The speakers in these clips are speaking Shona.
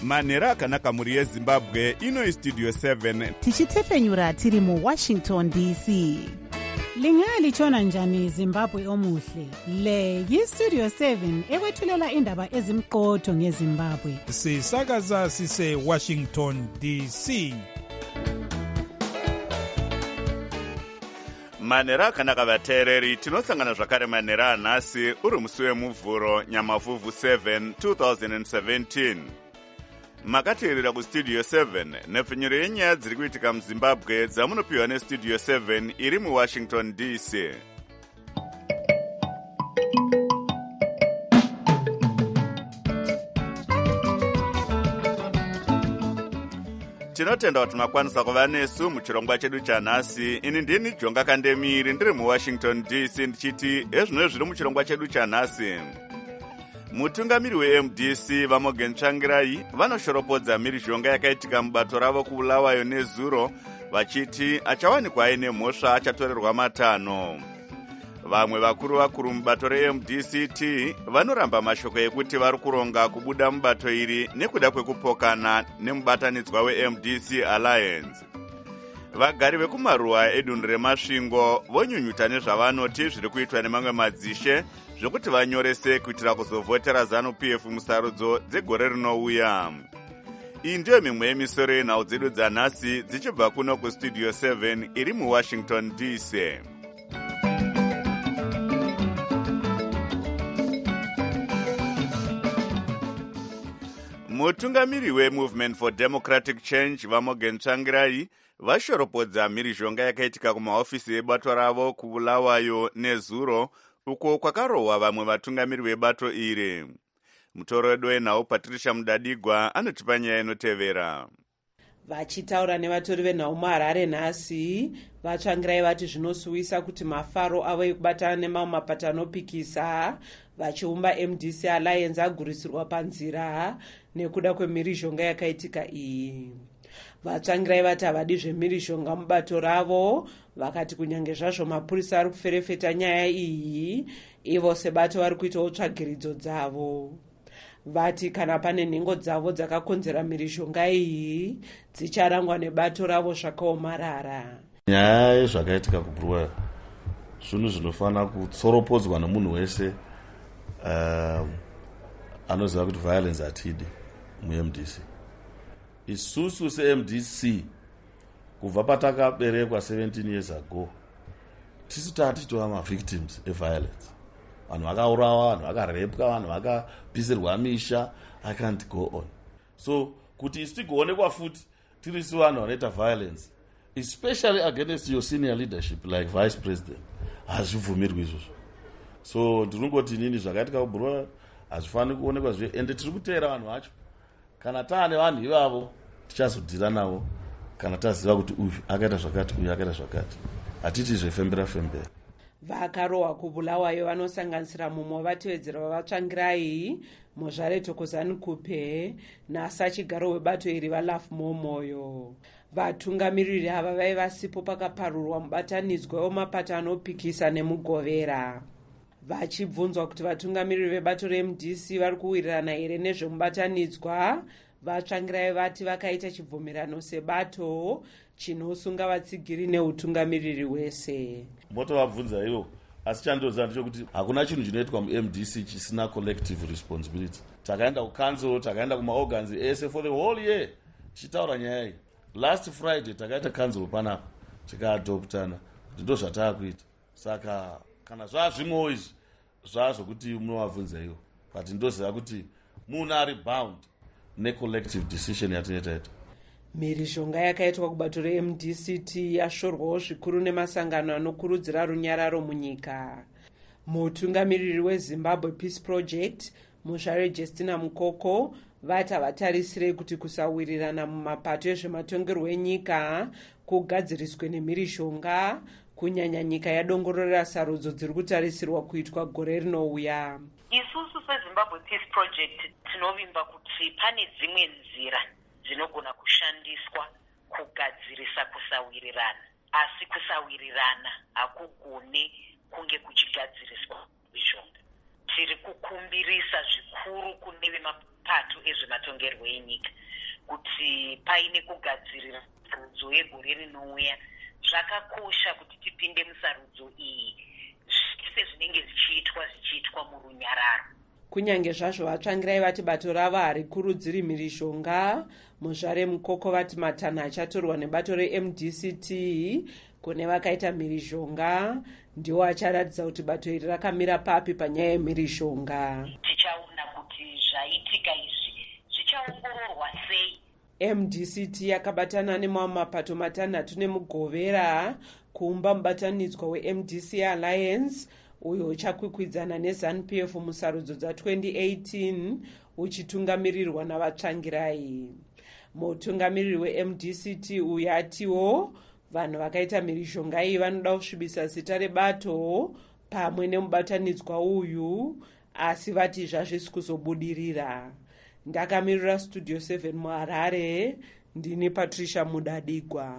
manhero akanaka mhuri yezimbabwe. Ino Studio 7 tichitefenyura tiri muWashington DC. Lingalitshona njani Zimbabwe omuhle? Le yiStudio 7 ekwethulela indaba ezimqotho ngeZimbabwe. Sisakaza sise Washington DC. manhero akanaka vateereri, tinosangana zvakare manhero anhasi uri musi wemuvhuro nyamavhuvhu 7 2017. Makateerera kuStudio 7 nepfenyuro yenyaya dziri kuitika muZimbabwe dzamunopiwa neStudio 7 iri muWashington DC. Tinotenda kuti makwanisa kuva nesu muchirongwa chedu chanhasi. Ini ndini Jonga Kandemiri ndiri muWashington DC ndichiti ezvino zviri muchirongwa chedu chanhasi. Mutungamiri weMDC Vamogen Tsvangirai vanoshoropodza mhirizhonga yakaitika mubato ravo kuBulawayo nezuro vachiti achawanikwa aine mhosva achatorerwa matanho. Vamwe vakuru mubato reMDCT vanoramba mashoko ekuti vari kuronga kubuda mubato iri nekuda kwekupokana nemubatanidzwa weMDC Alliance. Vagari vekumaruwa edunhu remasvingo vonyunyuta nezvavanoti zviri kuitwa nemamwe madzishe zvokuti vanyorese kuitira kuzovhotera ZANU-PF musarudzo dzegore rinouya. Iyi ndiyo mimwe yemisoro yenhau dzedu dzanhasi dzichibva kuno kuStudio 7 iri muWashington DC. Mutungamiri weMovement for Democratic Change Vamogen Tsvangirai vashoropodza mhirizhonga yakaitika kumahofisi ebato ravo kuBulawayo nezuro uko kwakarohwa vamwe vatungamiri vebato iri. Mutoro wedu wenhau Patricia Mudadigwa anotipa nyaya inotevera. Vachitaura nevatori venhau muHarare nhasi, Vatsvangirai vati zvinosuwisa kuti mafaro avo ekubatana nemamwe mapato anopikisa vachiumba MDC Alliance agurisirwa panzira nekuda kwemhirizhonga yakaitika iyi. Vatsvangirai vati havadi zvemhirizhonga mubato ravo, vakati kunyange zvazvo mapurisa ari kuferefeta nyaya iyi, ivo sebato vari kuitawo tsvagiridzo dzavo. Vati kana pane nhengo dzavo dzakakonzera mhirizhonga iyi dzicharangwa nebato ravo zvakaomarara. Nyaya yezvakaitika kuBulawayo zvinhu zvinofanira kutsoropodzwa nemunhu wese anoziva kuti violence hatidi muMDC. Isusu seMDC kubva patakaberekwa 17 years ago tisu tatitova mavictims eviolence. Vanhu vakaurawa, vanhu vakarepwa, vanhu vakapisirwa misha. I can't go on. So kuti isi tigoonekwa futi tirisi vanhu vanoita violence, especially against your senior leadership like vice president, hazvibvumirwi izvozvo. So ndinongoti nini zvakaitika kuBulawayo hazvifaniri kuonekwa zve, ende tiri kuteera vanhu vacho. Kana taane vanhu ivavo tichazodhira navo kana taziva kuti uyu akaita zvakati, uyu akaita zvakati. Hatiti zvefembera fembera. Vakarohwa kuBulawayo vanosanganisira mumwe wavatevedzera vaVatsvangirai, Mozvare Thokozani Kupe nasachigaro webato iri vaLafu Momoyo. Vatungamiriri ava vaiva sipo pakaparurwa mubatanidzwa wemapato anopikisa nemugovera. Vachibvunzwa kuti vatungamiriri vebato reMDC vari kuwirirana here nezvemubatanidzwa, Vatsvangirai vati vakaita chibvumirano sebato chinosunga vatsigiri neutungamiriri hwese. Motovabvunza ivo, asi chandoziva ndechekuti hakuna chinhu chinoitwa muMDC chisina collective responsibility. Takaenda kucouncil, takaenda kumaorgans ese for the whole year tichitaura nyaya iyi. Last Friday takaita council panapa tikaadoptana kuti ndo zvataakuita. Saka kana zvazvimwewo izvi zvazvokuti munovabvunza ivo, but ndoziva kuti munhu ari bound necollective decision yatinoita. Mhirizhonga yakaitwa kubato reMDCT yashorwawo zvikuru nemasangano anokurudzira runyararo munyika. Mutungamiriri weZimbabwe Peace Project Muzvare Justina Mukoko vati havatarisire kuti kusawirirana mumapato ezvematongerwo enyika kugadziriswe nemhirizhonga, kunyanya nyika yadongorera sarudzo dziri kutarisirwa kuitwa gore rinouya. Isusu seZimbabwe Peace Project tinovimba kuti pane dzimwe nzira dzinogona kushandiswa kugadzirisa kusawirirana, asi kusawirirana hakugone kunge kuchigadziriswa mhirizhonga. tiri kukumbirisa zvikuru kune vemapato ezvematongerwo enyika kuti paine kugadzirira sarudzo yegore rinouya. Zvakakosha kuti tipinde musarudzo iyi zvese zvinenge zvichiitwa murunyararo. Kunyange zvazvo vatsvangirai vati bato ravo harikurudziri mhirishonga, muzvare mukoko vati matanho achatorwa nebato reMDCT kune vakaita mhirishonga ndiwo acharatidza kuti bato iri rakamira papi panyaya yemhirishonga. Tichaona kuti zvaitika izvi zvichaongororwa sei. MDCT yakabatana nemamwe mapato matanhatu nemugovera kuumba mubatanidzwa weMDC Alliance uyo uchakwikwidzana neZANU-PF musarudzo dza2018 uchitungamirirwa navatsvangirai. Mutungamiriri weMDCT uyu atiwo vanhu vakaita mhirishonga iyi vanoda kusvibisa zita rebato pamwe nemubatanidzwa uyu, asi vati zvazvisi kuzobudirira. Ndakamirira Studio 7 muHarare, ndini Patricia Mudadigwa.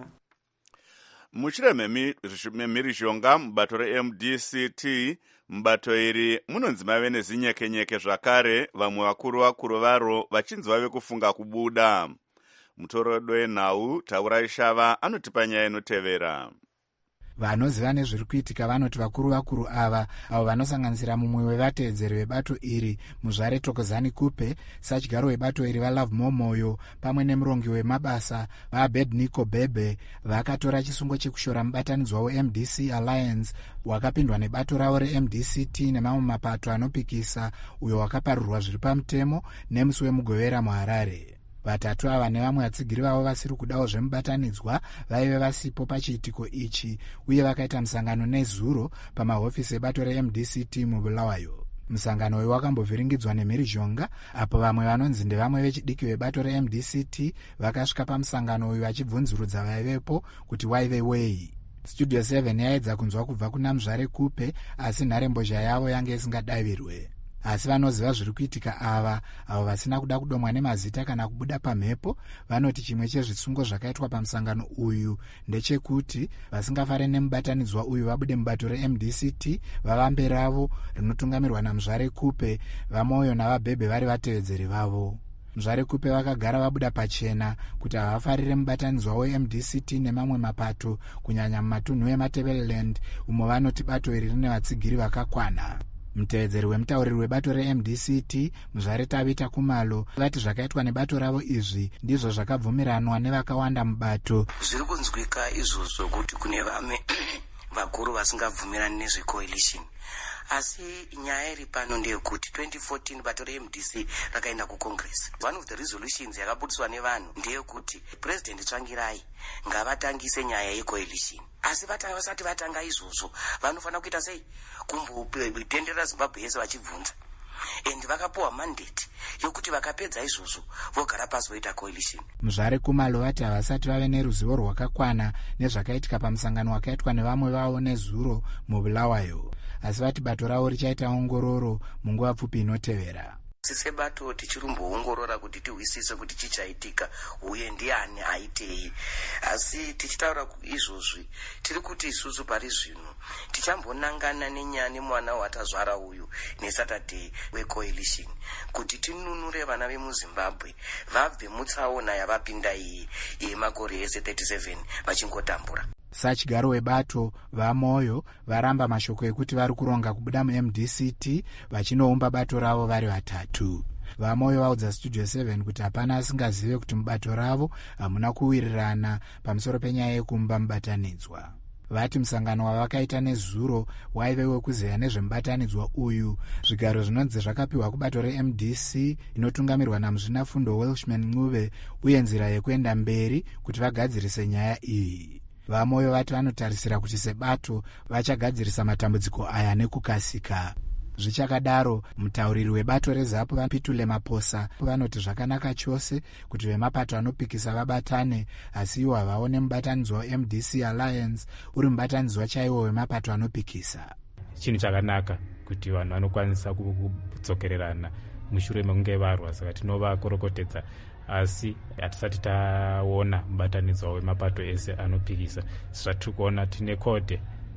Mushure memhirishonga mubato reMDCT, mubato iri munonzi mave nezinyekenyeke zvakare, vamwe vakuru varo vachinzi vave kufunga kubuda. Mutoro wenhau Taurai Shava anotipa nyaya inotevera. Vanoziva nezviri kuitika vanoti vakuru ava avo vanosanganisira mumwe wevateedzeri vebato iri muzvare Thokozani Kupe, sadyaro webato iri vaLove Momoyo pamwe nemurongi wemabasa vaAbednego Bebe vakatora chisungo chekushora mubatanidzwa weMDC Alliance wakapindwa nebato ravo reMDCT nemamwe mapato anopikisa uyo wakaparurirwa zviri pamutemo nemusi wemugovera muHarare. Vatatu ava nevamwe vatsigiri vavo vasiri kudawo zvemubatanidzwa vaive vasipo pachiitiko ichi uye vakaita musangano nezuro pamahofisi ebato reMDCT muBulawayo. Musangano uyu wakambovhiringidzwa nemhirishonga apo vamwe vanonzi ndevamwe vechidiki vebato reMDCT vakasvika pamusangano uyu vachibvunzurudza vaivepo kuti waive wei. Studio 7 yaedza kunzwa kubva kuna muzvare Kupe asi nharembozha yavo yange isingadavirwe. Asi vanoziva zviri kuitika avo vasina kuda kudomwa nemazita kana kubuda pamhepo vanoti chimwe chezvisungo zvakaitwa pamusangano uyu ndechekuti vasingafare nemubatanidzwa uyu vabude mubato reMDCT vavambe ravo rinotungamirwa namuzvare Kupe, vaMoyo navaBhebhe vari vatevedzeri vavo. Muzvare Kupe vakagara vabuda pachena kuti havafarire mubatanidzwa weMDCT nemamwe mapato kunyanya mumatunhu eMatebeleland umo vanoti bato iri rine vatsigiri vakakwana. Mutevedzeri wemutauriri webato reMDCT muzvare Tabita Kumalo vati zvakaitwa nebato ravo izvi ndizvo zvakabvumiranwa nevakawanda mubato. Zviri kunzwika izvozvo kuti kune vamwe vakuru vasingabvumirani nezvecoalition, asi nyaya iri pano ndeyekuti 2014 bato reMDC rakaenda kuCongress. One of the resolutions yakabudiswa nevanhu ndeyekuti President Tsvangirai ngavatangise nyaya yecoalition. Asi vasati vatanga izvozvo vanofanira kuita sei? Kumbotendera Zimbabwe yese vachibvunza. And vakapuwa mandate yokuti vakapedza izvozvo vogara pasi voita coalition. Muzvare Kumalo vati havasati vave neruzivo rwakakwana nezvakaitika pamusangano wakaitwa nevamwe vavo nezuro muBulawayo, asi vati bato ravo richaita ongororo munguva pfupi inotevera. Sebato tichirumboongorora kuti tihwisise kuti chichaitika uye ndiani aitei. Asi tichitaura izvozvi tiri kuti isusu pari zvino tichambonangana nenyaya nemwana watazvara uyu neSaturday wecoalition kuti tinunure vana vemuZimbabwe vabve mutsaona yavapinda iyi yemakore ese 37 vachingotambura. Sadyaro webato vaMoyo varamba mashoko ekuti vari kuronga kubuda muMDCT vachinoumba bato ravo vari vatatu. VaMoyo vaudza Studio 7 kuti hapana asingazive kuti mubato ravo hamuna kuwirirana pamusoro penyaya yekumba mubatanidzwa. Vati musangano wavakaita nezuro waive wekuzeya nezvemubatanidzwa uyu. Zvigaro zvinonzi zvakapiwa kubato reMDC inotungamirwa namuzvinafundo Welshman Ncube uye nzira yekuenda mberi kuti vagadzirise nyaya iyi. VaMoyo vati vanotarisira kuti sebato vachagadzirisa matambudziko aya nekukasika. Zvichakadaro, mutauriri webato reZAPU vaPitule Maposa vanoti zvakanaka chose kuti vemapato anopikisa vabatane, asi iwo havaone mubatanidzwa weMDC Alliance uri mubatanidzwa chaiwo wemapato anopikisa. Chinhu chakanaka kuti vanhu vanokwanisa kudzokererana mushure mekunge varwa, saka tinovakorokotedza, asi hatisati taona mubatanidzwa wemapato ese anopikisa. Zvatiri kuona tine kode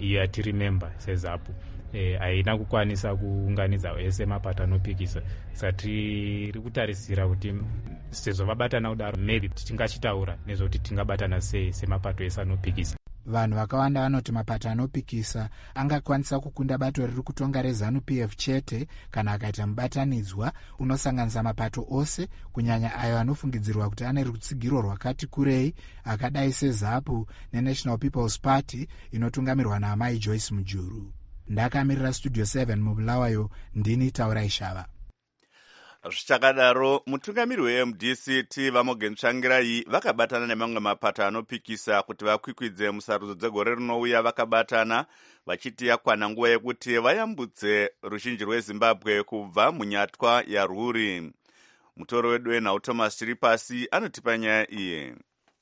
iyo yatiri member sezapu haina kukwanisa kuunganidza ese mapato anopikisa. Saka tiri kutarisira kuti sezvo vabatana kudaro maybe tingachitaura nezvokuti tingabatana sei semapato ese anopikisa. Vanhu vakawanda vanoti mapato anopikisa angakwanisa kukunda bato riri kutonga reZANU-PF chete kana akaita mubatanidzwa unosanganisa mapato ose, kunyanya ayo anofungidzirwa kuti ane rutsigiro rwakati kurei akadai seZAPU neNational People's Party inotungamirwa naamai Joyce Mujuru. Ndakamirira Studio 7 muBulawayo, ndini Taurai Shava. Zvichakadaro, mutungamiri weMDC Vamogen Tsvangirai vakabatana nemamwe mapato anopikisa kuti vakwikwidze musarudzo dzegore rinouya. Vakabatana vachiti yakwana nguva yekuti vayambutse ruzhinji rweZimbabwe kubva munyatwa yarwuri. Mutoro wedu wenhau Thomas Chiripasi anotipa nyaya iyi.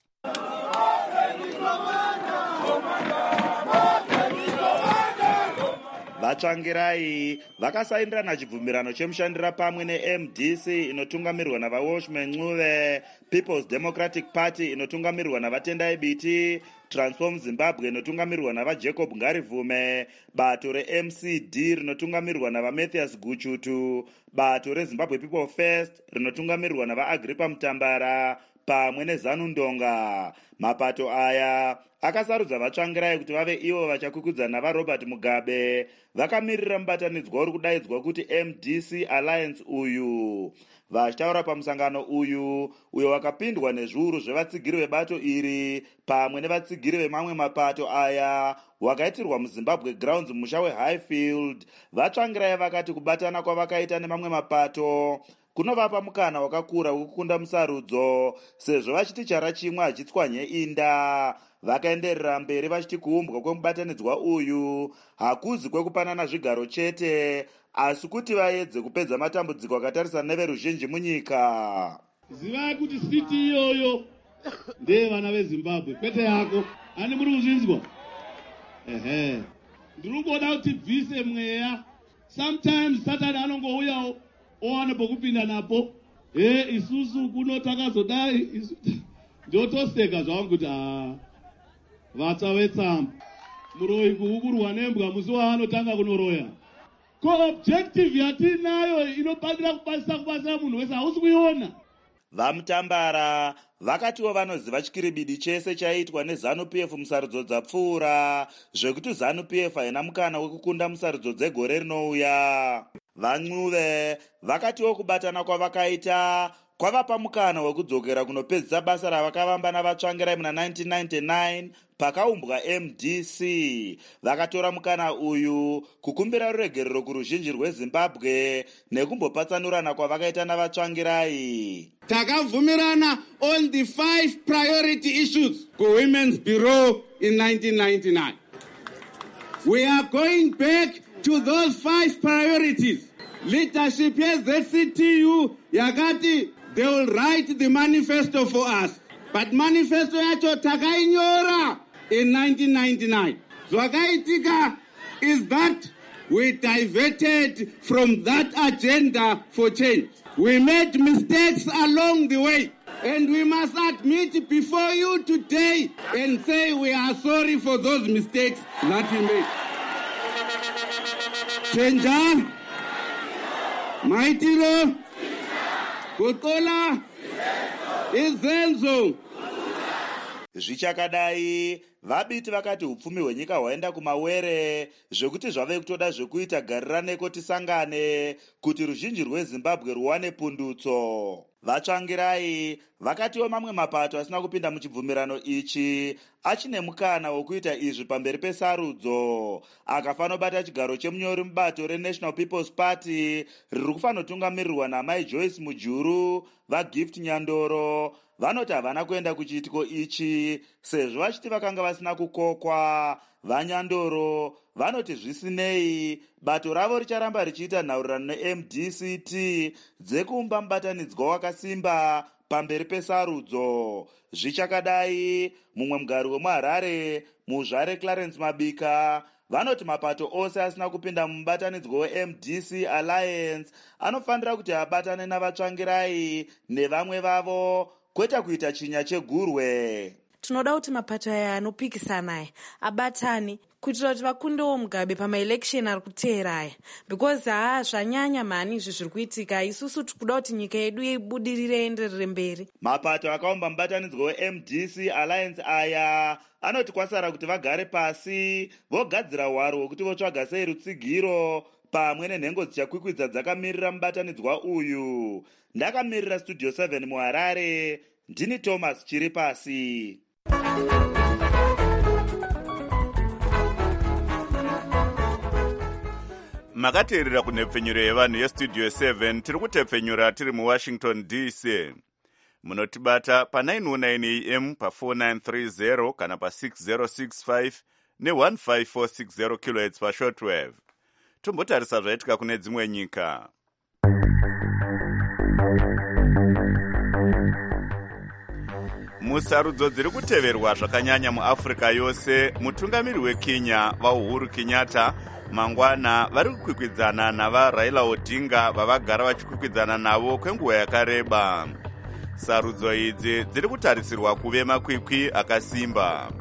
Vatsvangirai vakasaindirana chibvumirano chemushandira pamwe neMDC inotungamirwa navaWalshman Ncube, People's Democratic Party inotungamirwa navatendai Biti, Transform Zimbabwe inotungamirwa navaJacob Ngarivume, bato reMCD rinotungamirwa navaMatthias Guchutu, bato reZimbabwe People First rinotungamirwa navaAgrippa Mutambara pamwe neZanu Ndonga. Mapato aya akasarudza Vatsvangirai kuti vave ivo vachakukudzana navaRobert Mugabe. Vakamirira mubatanidzwa uri kudaidzwa kuti MDC Alliance uyu. Vachitaura pamusangano uyo wakapindwa nezviuru zvevatsigiri vebato iri pamwe nevatsigiri vemamwe mapato aya wakaitirwa muZimbabwe Grounds musha weHighfield. Vatsvangirai vakati kubatana kwavakaita nemamwe mapato kunovapa mukana wakakura wekukunda musarudzo, sezvo vachiti chara chimwe hachitswanye inda. Vakaenderera mberi vachiti kuumbwa kwemubatanidzwa uyu hakuzi kwekupanana zvigaro chete, asi kuti vaedze kupedza matambudziko akatarisana neveruzhinji munyika. Zivai kuti siti iyoyo ndeye vana veZimbabwe, kwete yako. Ani muri kuzvinzwa? Ndiri kuda kuti bvise mweya. Sometimes Saturn anongouyawo owane pokupinda napo. Isusu kuno takazodai ndotoseka zvangu kuti vatsa vetsamba. Muroyi kuukurwa nembwa musi waanotanga kunoroya. Ko objective yatinayo inofanira kubasa munhu wese, hausi kuiona. Vamutambara vakatiwo vanoziva chikiribidi chese chaitwa neZANU-PF musarudzo dzapfuura, zvekuti ZANU-PF haina mukana wekukunda musarudzo dzegore rinouya. VaNcube vakatiwo kubatana kwavakaita kwavapa mukana wekudzokera kunopedzisa basa ravakavamba navatsvangirai muna 1999 pakaumbwa MDC. Vakatora mukana uyu kukumbira ruregerero kuruzhinji rweZimbabwe nekumbopatsanurana kwavakaita navatsvangirai. Takabvumirana on the 5 priority issues kuWomen's Bureau in 1999. We are going back to those 5 priorities. Leadership yeZCTU yakati they will write the manifesto for us. But manifesto yacho takainyora in 1999. Zvakaitika is that we diverted from that agenda for change. We made mistakes along the way. And we must admit before you today and say we are sorry for those mistakes that we made. Chenja, Maitiro, Kutola, Izenzo. Zvichakadai, vabiti vakati upfumi hwenyika hwaenda kumawere, zvekuti zvave kutoda zvekuita garirane tisangane kuti ruzhinji rweZimbabwe ruwane pundutso. Vatsvangirai vakatiwo mamwe mapato asina kupinda muchibvumirano ichi achine mukana wekuita izvi pamberi pesarudzo. Akafanobata chigaro chemunyori mubato reNational People's Party riri kufanotungamirirwa naamai Joyce Mujuru, vaGift Nyandoro vanoti havana kuenda kuchiitiko ichi sezvo vachiti vakanga vasina kukokwa. VaNyandoro vanoti zvisinei, bato ravo richaramba richiita nhaurirano neMDCT dzekuumba mubatanidzwa wakasimba pamberi pesarudzo. Zvichakadai, mumwe mugari wemuHarare, muzvare Clarence Mabika, vanoti mapato ose asina kupinda mumubatanidzwa weMDC Alliance anofanira kuti abatane navatsvangirai nevamwe vavo kwete kuita chinya chegurwe. tinoda kuti mapato aya anopikisana aya abatane kuitira kuti vakundewo Mugabe pamaelection ari kuteera aya, because zvanyanya mani izvi zviri kuitika. Isusu tikuda kuti nyika yedu ibudirire enderere mberi. Mapato akaumba mubatanidzwa weMDC Alliance aya anoti kwasara kuti vagare pasi vogadzira hwaro hwekuti votsvaga sei rutsigiro pamwe nenhengo dzichakwikwidza dzakamirira mubatanidzwa uyu. Ndakamirira Studio 7 muHarare, ndini Thomas chiri pasi. Makateerera kunhepfenyuro yevanhu yestudio 7 tiri kutepfenyura tiri muWashington DC. Munotibata pa909 AM pa4930 kana pa6065 ne15460 kHz pashortwave. Tombotarisa zvaitika kune dzimwe nyika. Musarudzo dziri kuteverwa zvakanyanya muAfrica yose, mutungamiri weKenya vaUhuru Kenyatta mangwana vari kukwikwidzana navaRaila Odinga vavagara vachikwikwidzana navo kwenguva yakareba. Sarudzo idzi dziri kutarisirwa kuve makwikwi akasimba.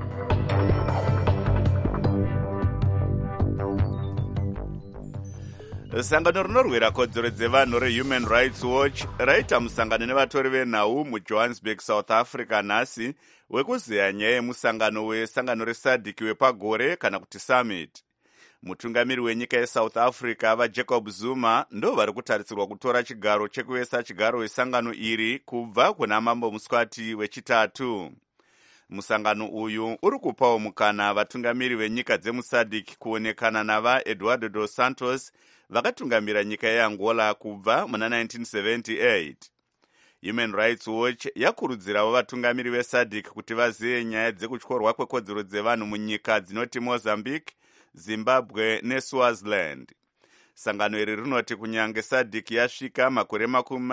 Sangano rinorwira kodzero dzevanhu reHuman Rights Watch raita musangano nevatori venhau muJohannesburg, South Africa nhasi wekuzeya nyaya yemusangano wesangano reSADC wepagore kana kuti summit. Mutungamiri wenyika yeSouth Africa vaJacob Zuma ndo vari kutarisirwa kutora chigaro chekuvesa chigaro wesangano iri kubva kuna Mambo Muswati wechitatu. Musangano uyu uri kupawo mukana vatungamiri venyika dzemuSADC kuonekana navaEduardo dos Santos vakatungamira nyika yeAngola kubva muna 1978. Human Rights Watch yakurudzirawo vatungamiri veSADC kuti vazive nyaya dzekutyorwa kwekodzero dzevanhu munyika dzinoti Mozambique, Zimbabwe neSwaziland. Sangano iri rinoti kunyange SADC yasvika makore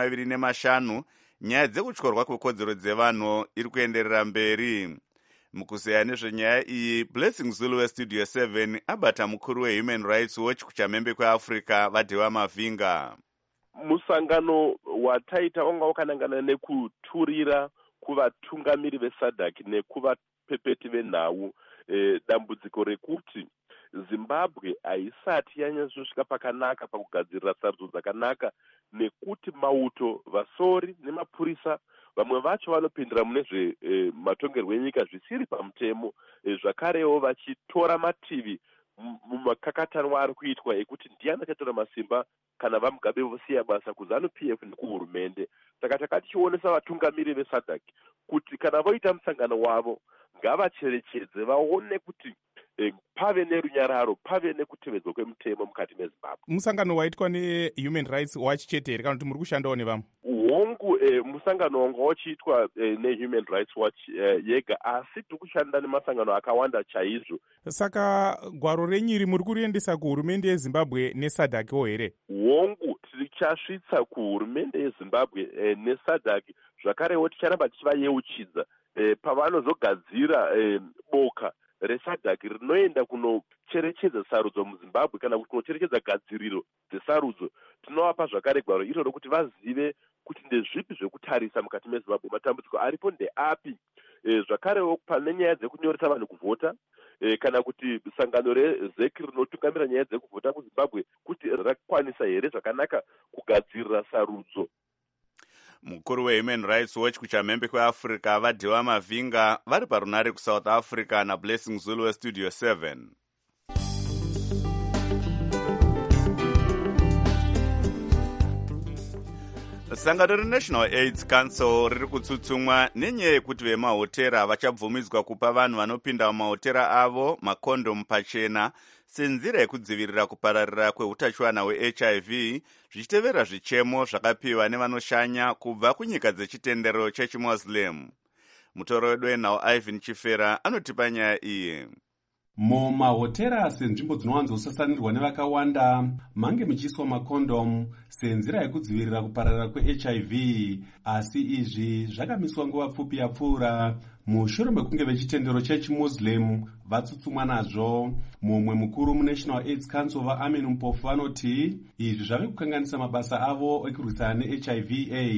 25 nyaya dzekutyorwa kwekodzero dzevanhu iri kuenderera mberi. Mukuzeya nezvenyaya iyi, Blessing Zulu weStudio 7 abata mukuru weHuman Rights Watch kuchamhembe kweAfrica vaDhewa Mavhinga. Musangano wataita wanga wakanangana nekuturira kuvatungamiri veSADC nekuvapepeti venhau dambudziko rekuti Zimbabwe haisati yanyatsosvika pakanaka pakugadzirira sarudzo dzakanaka, nekuti mauto, vasori nemapurisa vamwe vacho vanopindira mune zvematongerwo enyika zvisiri pamutemo, zvakarewo vachitora mativi mumakakatanwa ari kuitwa ekuti ndiani achatora masimba kana vaMugabe vosiya basa kuZANU-PF nekuhurumende. Saka takatichionesa vatungamiri veSADC kuti kana voita musangano wavo ngavacherechedze vaone kuti pave nerunyararo, pave nekutevedzwa kwemutemo mukati meZimbabwe. Musangano waitwa neHuman Rights Watch chete here kana kuti muri kushandawo nevamwe? Hongu musangano wanga wachiitwa neHuman Rights Watch yega, asi tiri kushanda nemasangano akawanda chaizvo. Saka gwaro renyiri muri kuriendesa kuhurumende yeZimbabwe neSADC here? Hongu tichasvitsa kuhurumende yeZimbabwe neSADC, zvakarewo ticharamba tichivayeuchidza pavanozogadzira boka reSADC rinoenda kunocherechedza sarudzo muZimbabwe kana kuti kunocherechedza gadziriro dzesarudzo. Tinovapa zvakare gwaro iro rokuti vazive kuti ndezvipi zvekutarisa mukati meZimbabwe, matambudziko aripo ndeapi. Zvakarewo pane nyaya dzekunyoresa vanhu kuvhota, kana kuti sangano reZEC rinotungamira nyaya dzekuvhota muZimbabwe kuti rakwanisa here zvakanaka kugadzirira sarudzo. Mukuru weHuman Rights Watch kuchamhembe kweAfrica vaDhewa Mavhinga vari parunare kuSouth Africa naBlessing Zulu weStudio 7. Sangano reNational AIDS Council riri kutsutsumwa nenyaya yekuti vemahotera vachabvumidzwa kupa vanhu vanopinda mumahotera avo makondomu pachena senzira yekudzivirira kupararira kweutachiwana hweHIV, zvichitevera zvichemo zvakapiwa nevanoshanya kubva kunyika dzechitendero chechiMuslim. Mutoro wedu wenhau Ivan Chifera anotipa nyaya iyi. Mumahotera senzvimbo dzinowanzosasanirwa nevakawanda mange muchiiswa makondomu senzira yekudzivirira kupararira kweHIV, asi izvi zvakamiswa nguva pfupi yapfuura mushure mekunge vechitendero chechiMuslim vatsutsumwa nazvo. Mumwe mukuru muNational AIDS Council vaAmin Mpofu vanoti izvi zvave kukanganisa mabasa avo ekurwisana neHIV AIDS.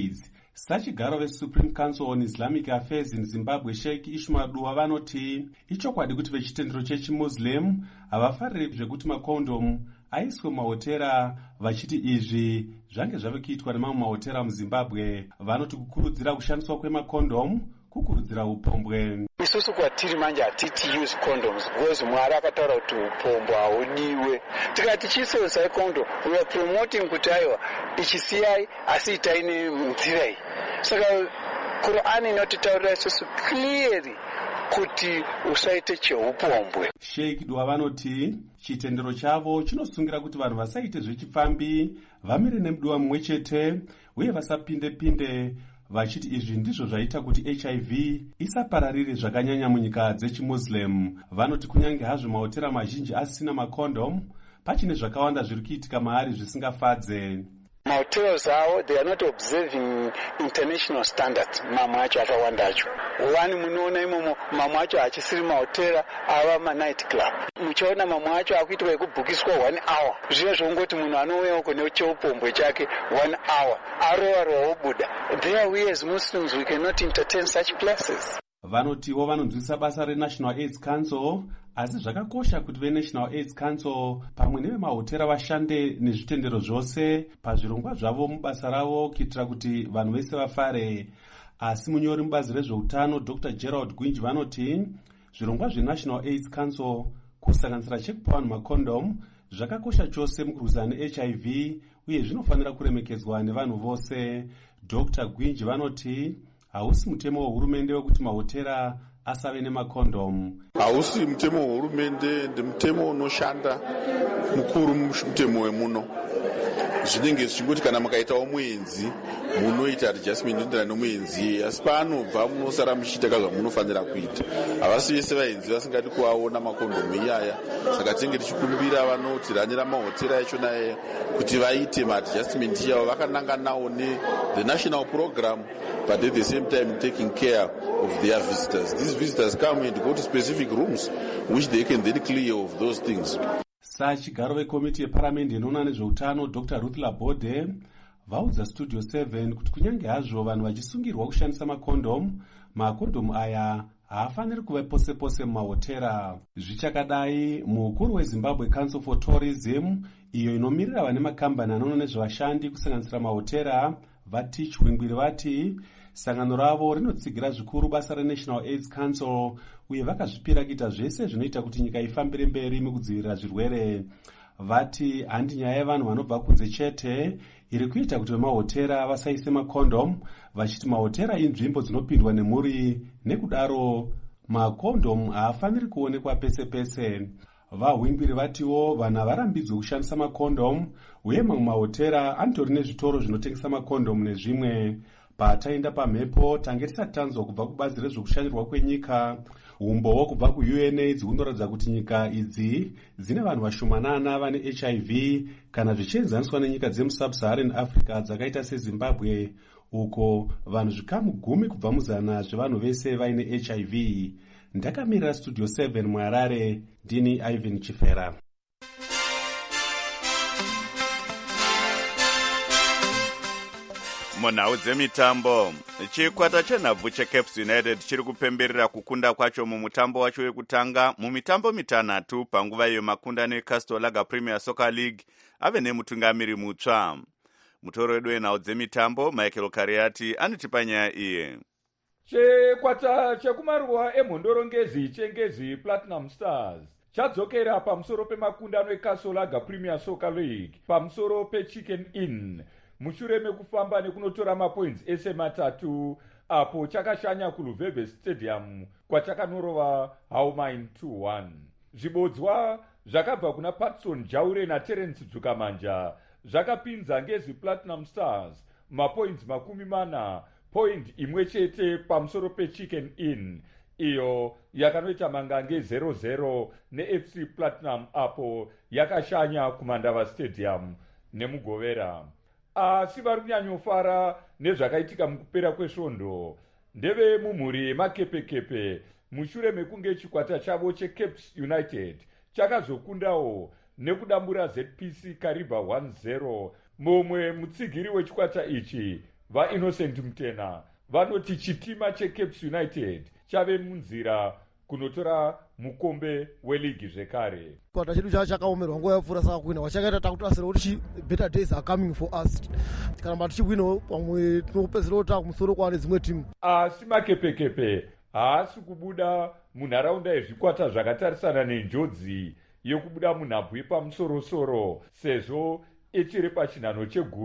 sachigaro vesupreme council on islamic affairs in zimbabwe sheikh ishmaduwa vanoti ichokwadi kuti vechitendero chechimuslim havafariri zvekuti makondomu aiswe mumahotera, vachiti izvi zvange zvave kuitwa nemamwe mahotera muzimbabwe. Vanoti kukurudzira kushandiswa kwemakondomu kukurudzira upombwe. Isusu kwatiri manje hatiti use condoms because Mwari akataura kuti upombwe haudiwe. Tikati chisosai condom, we are promoting kuti aiwa ichisiyai asi itaine nzira iyi. Saka Qur'an inotitaurira isusu clearly kuti usaite cheupombwe. Sheikh Dwa vanoti chitendero chavo chinosungira kuti vanhu vasaite zvechipfambi, vamire nemudiwa mumwe chete uye vasapinde-pinde, vachiti izvi ndizvo zvaita kuti HIV isapararire zvakanyanya munyika dzechimuslim. Vanoti kunyange hazvo mahotera mazhinji asina makondomu, pachine zvakawanda zviri kuitika maari zvisingafadze. Mahotels awo, they are not observing international standards. Mamwe acho akawanda acho. Wani munoona imomo mamwe acho achisiri mahotera ava ma-night club. Muchaona mamwe acho akuitwa ekubhukiswa 1 hour. Zviya zvongoti munhu anouya uko necheupombwe chake 1 hour. Arova obuda. There we as Muslims we cannot entertain such places. Vanotiwo vanonzwisa basa reNational AIDS Council, asi zvakakosha kuti veNational AIDS Council pamwe nevemahotera vashande nezvitendero zvose pazvirongwa zvavo mubasa ravo kuitira kuti vanhu vese vafare. Asi munyori mubazi rezveutano Dr. Gerald Gwinji vanoti zvirongwa zveNational AIDS Council kusanganisira chekupa vanhu makondomu zvakakosha chose mukurwisana neHIV uye zvinofanira kuremekedzwa nevanhu vose. Dr. Gwinji vanoti hausi mutemo wehurumende wekuti mahotera asave nemakondomu. Hausi mutemo wehurumende, ndi mutemo unoshanda mukuru mutemo wemuno. Zvinenge zvichingoti kana mukaitawo muenzi munoita adjustment inoenderana nomuenzi, asi paanobva munosara muchiita zvazvamunofanira kuita. Havasi vese vaenzi vasingadi kuaona makondomu iyaya, saka tinenge tichikumbira vanotiranira mahotera achona kuti vaite maadjustment yavo vakananga nawo the national program, but at the same time taking care of their visitors. These visitors come and go to specific rooms which they can then clear of those things. Sachigaro vekomiti yeparamende inoona nezveutano Dr. Ruth Labode vaudza Studio 7 kuti kunyange hazvo vanhu vachisungirwa kushandisa makondomu aya haafaniri kuva pose-pose mumahotera. Zvichakadai, mukuru weZimbabwe Council for Tourism, iyo inomirira vane makambani anoona nezvevashandi kusanganisira mahotera, Vatich Wingwiri vati sangano ravo rinotsigira zvikuru basa reNational AIDS Council uye vakazvipira kuita zvese zvinoita kuti nyika ifambire mberi mukudzivirira zvirwere. Vati handi nyaya yevanhu vanobva kunze chete iri kuita kuti vemahotera vasaise makondomu, vachiti mahotera inzvimbo dzinopindwa nemhuri, nekudaro makondomu haafaniri kuonekwa pese-pese. Vahwingwiri vatiwo vanhu havarambidzwe kushandisa makondomu uye mamwe mahotera anitori nezvitoro zvinotengesa makondomu nezvimwe. Pataenda pamhepo tange tisati tanzwa kubva kubazi rezvekushandirwa kwenyika. Umbowo kubva kuUNAIDS hunoratidza kuti nyika idzi dzine vanhu vashomanana vane HIV kana zvichienzaniswa nenyika dzemuSub-Saharan Africa dzakaita seZimbabwe, uko vanhu zvikamu 10 kubva muzana zvevanhu vese vaine HIV. Ndakamirira Studio 7 muHarare, ndini Ivan Chifera. Munhau dzemitambo, chikwata chenhabvu cheCaps United chiri kupemberera kukunda kwacho mumutambo wacho wekutanga mumitambo mitanhatu panguva iyo makunda neCastle Lager Premier Soccer League ave nemutungamiri mutsva. Mutoro wedu wenhau dzemitambo Michael Kariati anotipa nyaya iye. Chikwata chekumaruva emhondorongezi chengezi Platinum Stars chadzokera pamusoro pemakundano eCastle Lager Premier Soccer League pamusoro peChicken Inn mushure mekufamba nekunotora mapoints ese matatu apo chakashanya kuLuveve Stadium kwachakanorova Haumain 2-1. Zvibodzwa zvakabva kuna Patson Jaure naTerence Dzukamanja zvakapinza ngezi Platinum Stars mapoints 40, point imwe chete pamusoro peChicken Inn iyo yakanoita mangange 0-0 neFC Platinum apo yakashanya kuMandava Stadium nemuGovera. Asi vari kunyanyofara nezvakaitika mukupera kwesvondo ndeve mumhuri yemakepekepe mushure mekunge chikwata chavo cheCaps United chakazokundawo nekudambura ZPC Kariba 1-0. Mumwe mutsigiri wechikwata ichi vaInnocent Mutena vanoti chitima cheCapes United chave munzira kunotora mukombe weligi zvekare. Kwata chedu chakaomerwa nguva yapfuura saka kuwina wachakaita takutasira kuti better days are coming for us. Kana mba tichiwinawo pamwe tinopedzera kuti kumusoro kwaane dzimwe timu. Asi makepekepe haasi kubuda munharaunda yezvikwata zvakatarisana nenjodzi yekubuda munhabvu yepamusorosoro sezvo echiri pachinhano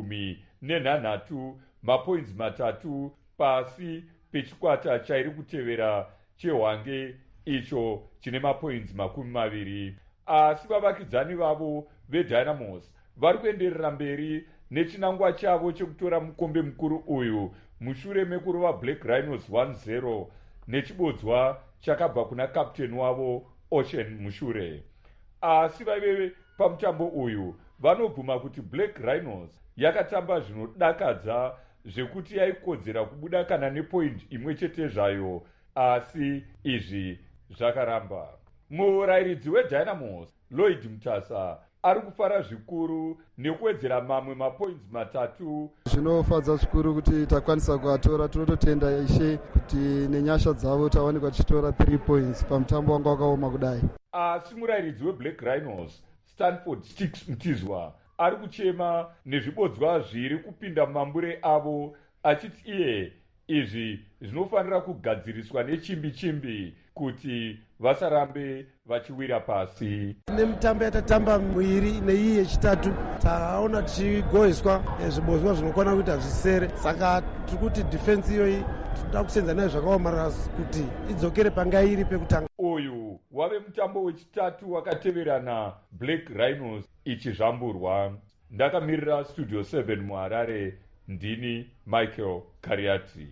che10 mapoints 3 pasi pechikwata chairi kutevera cheHwange icho chine mapoints 20. Asi vavakidzani vavo veDynamos vari kuenderera mberi nechinangwa chavo chekutora mukombe mukuru uyu mushure mekurova Black Rhinos 1-0 nechibodzwa chakabva kuna kapteni wavo Ocean mushure. Asi vaive pamutambo uyu vanobvuma kuti Black Rhinos yakatamba zvinodakadza zvekuti yaikodzera kubuda kana nepoint imwe chete zvayo, asi izvi zvakaramba. Murayiridzi weDynamos Lloyd Mutasa ari kufara zvikuru nekuwedzera mamwe mapoints 3. Zvinofadza zvikuru kuti takwanisa kuatora. Tinototenda Ishe kuti nenyasha dzavo tawanikwa tichitora 3 points pamutambo wanga wakaoma kudai. Asi murayiridzi weBlack Rhinos Stanford Sticks Mtizwa ari kuchema nezvibodzwa zviri kupinda mumambure avo, achiti iye izvi zvinofanira kugadziriswa nechimbi kuti vasarambe vachiwira pasi. Nemitambo yatatamba muiri neiyi yechitatu taona tichigoheswa zvibodzwa zvinokwana kuita zvisere, saka tirikuti defense iyoyi tinoda kusenza nayo zvakaomarara kuti idzokere panga iri pekutanga. Uyu wave mutambo wechitatu wakateverana Black Rhinos ichizvamburwa. Ndakamirira Studio 7 muHarare, ndini Michael Kariati.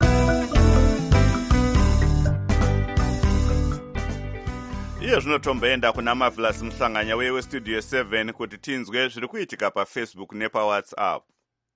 Iye zvinotomboenda kuna Marvelous Muhlanganya weStudio 7 kuti tinzwe zviri kuitika paFacebook nepaWhatsApp.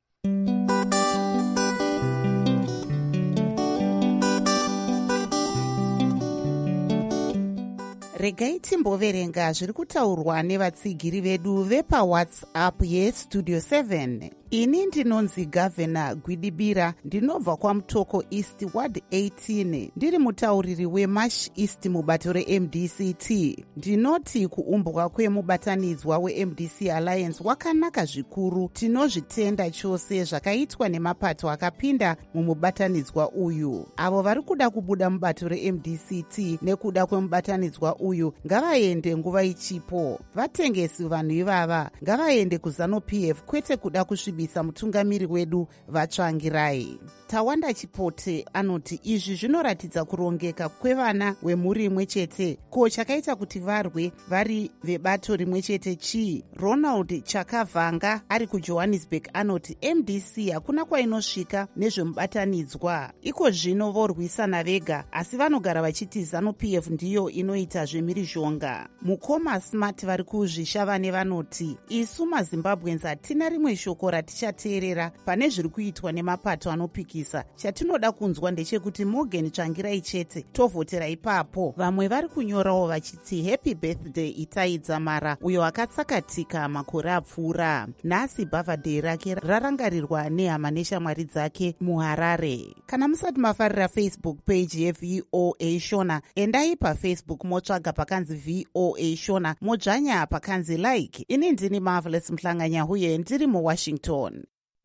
Regai timboverenga zviri kutaurwa nevatsigiri vedu vepaWhatsApp yeStudio 7. Ini ndinonzi Gavena Gwidibira, ndinobva kwaMutoko East Ward 18, ndiri mutauriri weMash East mubato reMDCT. Ndinoti kuumbwa kwemubatanidzwa weMDC Alliance wakanaka zvikuru. Tinozvitenda chose zvakaitwa nemapato akapinda mumubatanidzwa uyu. Avo vari kuda kubuda mubato reMDCT nekuda kwemubatanidzwa uyu ngavaende nguva ichipo. Vatengesi vanhu ivava ngavaende kuZANU-PF kwete kuda kusvibisa mutungamiri wedu vatsvangirai. Tawanda Chipote anoti izvi zvinoratidza kurongeka kwevana wemhuri imwe chete. Ko chakaita kuti varwe vari vebato rimwe chete chii? Ronald Chakavanga ari kuJohannesburg anoti MDC hakuna kwainosvika nezvemubatanidzwa. Iko zvino vorwisana vega, asi vanogara vachiti ZANU-PF ndiyo inoita zvemhirizhonga. Mukoma Smart vari kuzvishavane vanoti isu maZimbabweans hatina rimwe shoko ratichateerera pane zviri kuitwa nemapato anopikisa. Chatinoda kunzwa ndechekuti Morgan Tsvangirai chete tovhotera ipapo. Vamwe vari kunyorawo vachiti happy birthday Itai Dzamara uyo akatsakatika makore apfuura. Nhasi birthday rake rarangarirwa nehama neshamwari dzake muHarare. Kana musati mafarira Facebook page yeVOA Shona, endai paFacebook motsvaga pakanzi VOA Shona, modzvanya pakanzi like. Ini ndini Marvelous Muhlanganya uye ndiri muWashington.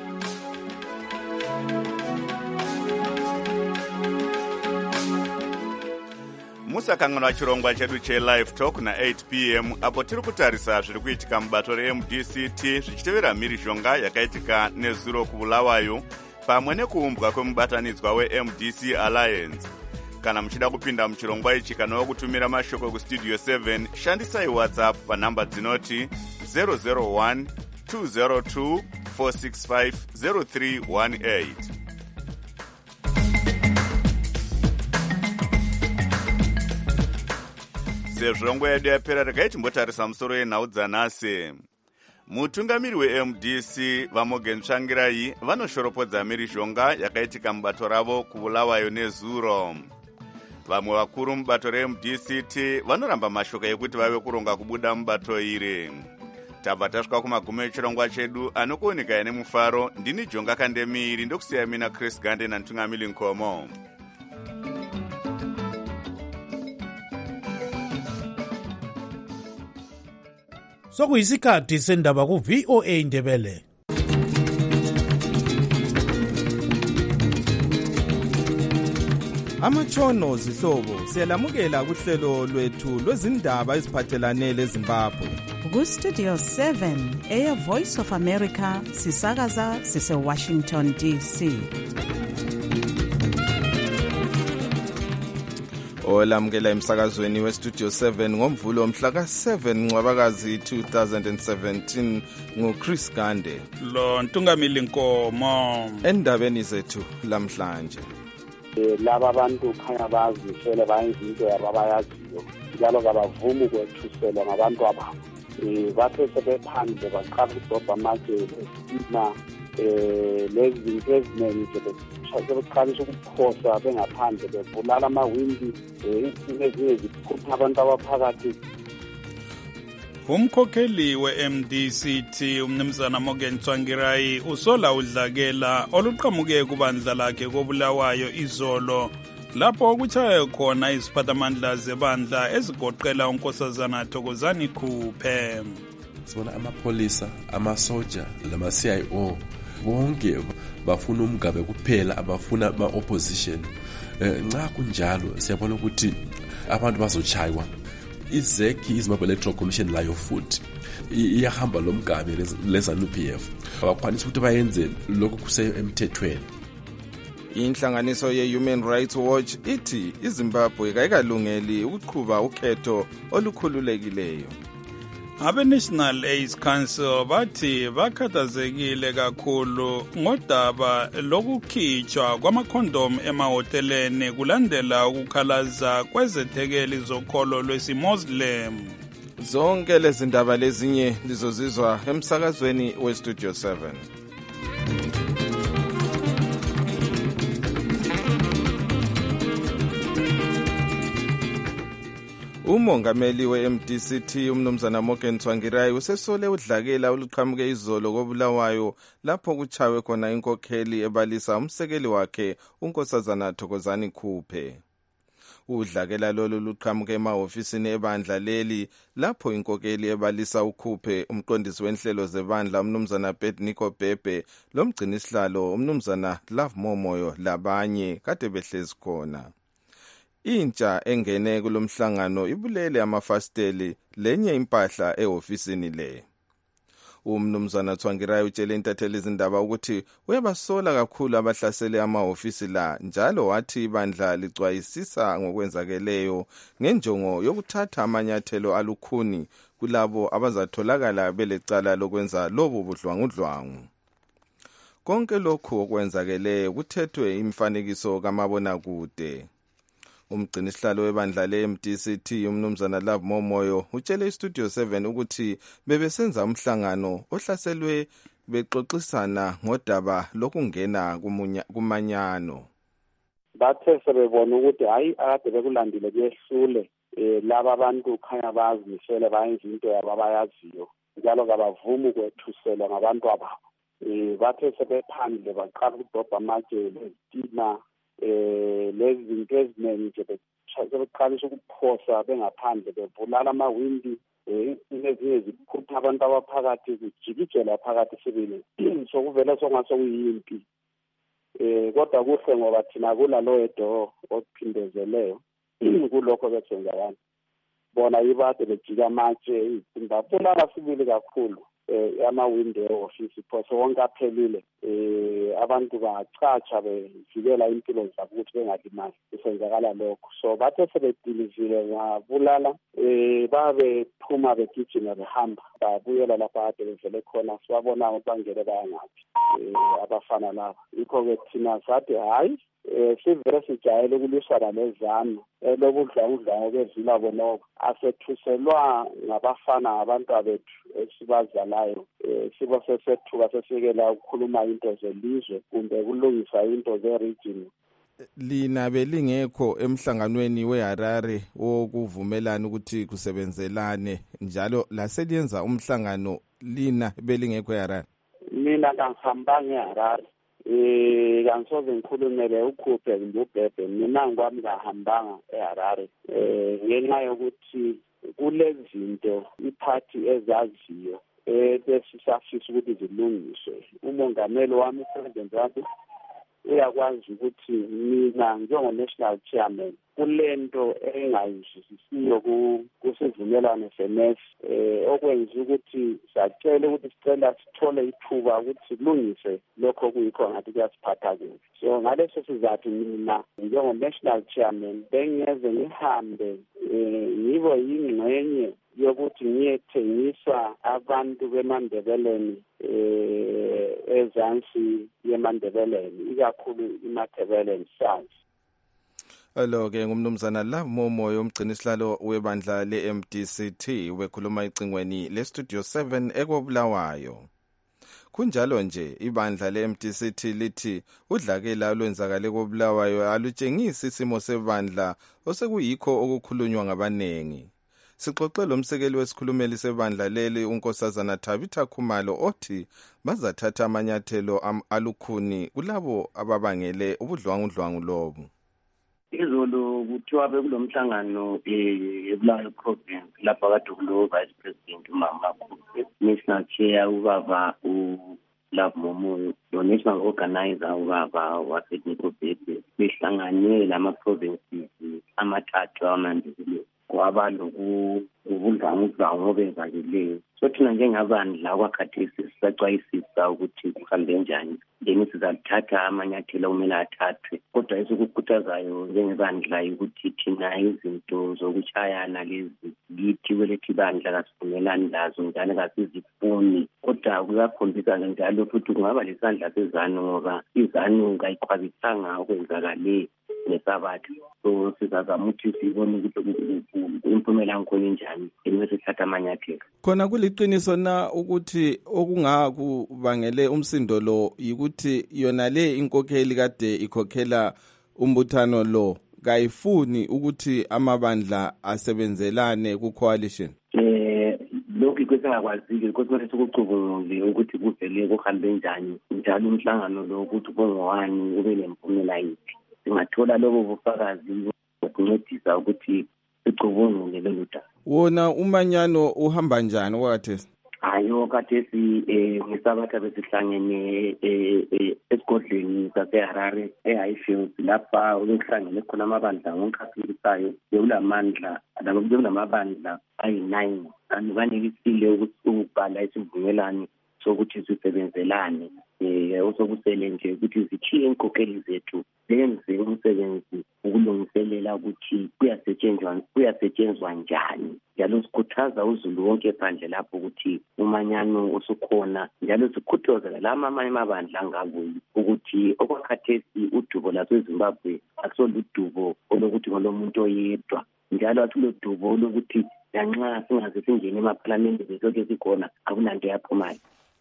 Musakanganwa chirongwa chedu cheLive Talk na8 p.m. apo tiri kutarisa zviri kuitika mubato reMDCT zvichitevera mhirizhonga yakaitika nezuro kuBulawayo pamwe nekuumbwa kwemubatanidzwa weMDC Alliance. Kana muchida kupinda muchirongwa ichi kana wokutumira mashoko kuStudio 7, shandisai WhatsApp panhamba dzinoti 001 202 465 0318. Sezvo nguva yedu yapera, regai timbotarisa musoro yenhau dzanhasi. Mutungamiri weMDC vaMorgan Tsvangirai vanoshoropodza mhirizhonga yakaitika mubato ravo kuBulawayo nezuro. Vamwe vakuru mubato reMDCT vanoramba mashoko ekuti vave kuronga kubuda mubato iri. tabva tasvika kumagumo echirongwa chedu anokuoneka nemufaro. Ndini Jonga Kandemiri ndokusiya mina Chris Gande nantungamili Nkomo. Sokuyisikhathi sendaba ku-VOA Ndebele. Amatshono zihlobo siyalamukela kuhlelo lwethu lwezindaba eziphathelane leZimbabwe. Ku-Studio 7 Air Voice of America sisakaza sise-Washington DC. Olamukela emsakazweni we-Studio 7 ngomvulo mhla ka-7 Ncwabakazi 2017 nguChris Gande. Lo Ntungamili Nkomo. Endabeni zethu lamhlanje. Laba abantu khanya bazimisele bayenza into yabo abayaziyo njalo kabavumi ukwethuselwa ngabantu ababo. Bathe sebephandle baqala ukudobha amajele esitima lezi zinto eziningi sebeqalisa ukuphosa bengaphandle bebulala amawindi ezinye ziphutha abantu abaphakathi. Umkhokheli we-MDCT umnumzana Morgan Tsvangirai usola udlakela oluqhamuke kubandla lakhe kobulawayo izolo lapho kuchaye khona iziphathamandla zebandla ezigoqela unkosazana Thokozani Khuphe. Sibona amapholisa, amasoja, lama-CIO bonke bafuna umgabe kuphela, abafuna ama-opposition. Nxa kunjalo siyabona ukuthi abantu bazochaywa. Izeki iZimbabwe Electoral Commission layo futhi iyahamba lo mgabe leZANU-PF abakwanisa ukuthi bayenze lokho kusemthethweni. Inhlanganiso ye-Human Rights Watch ithi iZimbabwe kayikalungeli ukuqhuba ukhetho olukhululekileyo. Abe-National AIDS Council bathi bakhathazekile kakhulu ngodaba lokukhitshwa kwamakhondom emahoteleni kulandela ukukhalaza kwezethekeli zokholo lwesi-Muslim. Zonke lezi ndaba lezinye lizozizwa emsakazweni we-Studio 7. Umongameli we-MDCT umnumzana Morgan Tsvangirai usesole udlakela oluqhamuke izolo kobulawayo lapho kuchawe khona inkokheli ebalisa umsekeli wakhe unkosazana Thokozani Khuphe. Udlakela lolu luqhamuke emahofisini ebandla leli lapho inkokheli ebalisa uKhuphe umqondisi wenhlelo zebandla umnumzana Bedniko Bhebhe lomgcinisihlalo umnumzana Love Momoyo labanye kade behlezi khona. Intsha engene kulomhlangano ibulele amafasteli lenye impahla ehofisini le. Umnumzana Tsvangirai utshele intatheli izindaba ukuthi uyabasola kakhulu abahlasele amahofisi la njalo wathi ibandla licwayisisa ngokwenzakeleyo ngenjongo yokuthatha amanyathelo alukhuni kulabo abazatholakala belecala lokwenza lobu budlwangudlwangu. Konke lokhu okwenzakeleyo kuthethwe imifanekiso kamabonakude. Umgcinisihlalo webandla le-MDCT umnumzana Love Momoyo utshele iStudio 7 ukuthi bebesenza umhlangano ohlaselwe bexoxisana ngodaba lokungena kumanyano. Bathe sebebona ukuthi hayi akade bekulandile kuyehlule laba abantu khanya bazimisele bayenza into yabo abayaziyo njalo kabavumi ukwethuselwa ngabantu ababo. Bathe sebephandle baqala ukudobha amajele esitima lezi zinto eziningi sebeqalisa ukuphosa bengaphandle bebulala amawindi ezinye ziphutha abantu abaphakathi zijikijela phakathi sibili sokuvele songase kuyimpi. Kodwa kuhle ngoba thina kulalo edo okuphindezeleyo kulokho bekwenzakala bona yibade bejika amatshe izimbabulala sibili kakhulu amawindi e-ofisi phose wonke aphelile. Abantu bacatsha bevikela impilo zabo ukuthi bengalimali isenzakala lokho. So bathe sebedilizile ngabulala babephuma begijima behamba babuyela lapha ade bevele khona sibabona ukuthi bangele bayangaphi abafana laba. Yikho-ke thina sathi hayi sivele sijayele ukulwisana lezanu lobudlwangudlwangu bezila bonoko asethuselwa ngabafana abantu bethu esibazalayo sibo sesethuka sesikela ukukhuluma into zelizwe kumbe ukulungisa into ze-region lina belingekho emhlanganweni weHarare wokuvumelana ukuthi kusebenzelane njalo laseliyenza umhlangano lina belingekho eHarare. Mina ngihambanga eHarare. Kangisoze ngikhulumele ukhuphe ngubhebhe. Mina ngwami ngahambanga eHarare. Ngenxa yokuthi kulezi zinto iphathi ezaziyo bese safisa ukuthi zilungiswe. Umongameli wami upresident wami uyakwazi ukuthi mina njengo-national chairman kulento engayizwisisiyo kusivumelwano SMS okwenza ukuthi sacela ukuthi sicela sithole ithuba ukuthi silungise lokho kuyikho ngathi kuyasiphatha kubi. So ngaleso sizathu mina njengo-national chairman bengiyeze ngihambe ngibo yingxenye yokuthi ngiyethengisa abantu beMandebeleni ezansi yeMandebeleni ikakhulu iMandebeleni South. Alo-ke ngumnumzana Love Momoyo umgcini sihlalo webandla le-MDCT ubekhuluma icingweni le-Studio 7 eKobulawayo. Kunjalo nje ibandla le-MDCT lithi udlakela olwenzakale eKobulawayo alutshengisi isimo sebandla osekuyikho okukhulunywa ngabanengi. Sixoxe lo msekeli wesikhulumeli sebandla leli unkosazana Tabitha Khumalo othi bazathatha amanyathelo alukhuni kulabo ababangele ubudlwangudlwangu lobu. Izolo kuthiwa bekulomhlangano eBulawayo province lapha kade kulo vice president umama national chair ubaba uLove Momoyo no national organizer ubaba waseNiko Bhebhe behlanganye lama provinces amathathu amandebele kwaba ubudlwangudlwangu obenzakeleyo. So thina njengabandla kwakhathesi sisacwayisisa ukuthi kuhambe njani then sizathatha amanyathelo okumele athathwe. Kodwa esikukhuthazayo njengebandla ukuthi thina izinto zokuchayana lezi lithi kwelethi bandla kasivumelani lazo njalo kasizifuni. Kodwa kuyakhombisa njalo futhi kungaba lesandla sezanu ngoba izanu kayikhwabithanga okwenzakale nesabatha. So sizazama ukuthi sibone ukuthi impumela ngikhona njani bese sithatha amanyathelo. Khona kuliqiniso na ukuthi okungakubangele umsindo lo yikuthi yona le inkokheli kade ikhokhela umbuthano lo kayifuni ukuthi amabandla asebenzelane ku-coalition? Lokhu kwesingakwazi-ke kodwa sikucubungule ukuthi kuvele kuhambe njani njalo umhlangano lo ukuthi ubongowani ube nempumela yiphi. Singathola lobo bufakazi ukuncedisa ukuthi sicubungule lolu daba. Wona umanyano uhamba njani wakhathesi? Hayo khathesi ngesabatha besihlangene esigodlweni saseHarare eHighfield lapha ukuhlangene khona amabandla wonke aphilisayo bekulamandla bekunamabandla ayi-9 banikisile ukubhala isivumelwano sokuthi sisebenzelane osokusele nje ukuthi zithiye inkokheli zethu zenze umsebenzi ukulungiselela ukuthi kuyasetshenzwa njani. Njalo sikhuthaza uzulu wonke phandle lapho ukuthi umanyano osukhona njalo sikhuthaza lama amanye amabandla angabuyi ukuthi okwakhathesi udubo laseZimbabwe akusoludubo olokuthi ngolomuntu oyedwa njalo atulodubo olokuthi lanxa singaze singene emaphalamende besoke sikhona akunanto yaphumayo.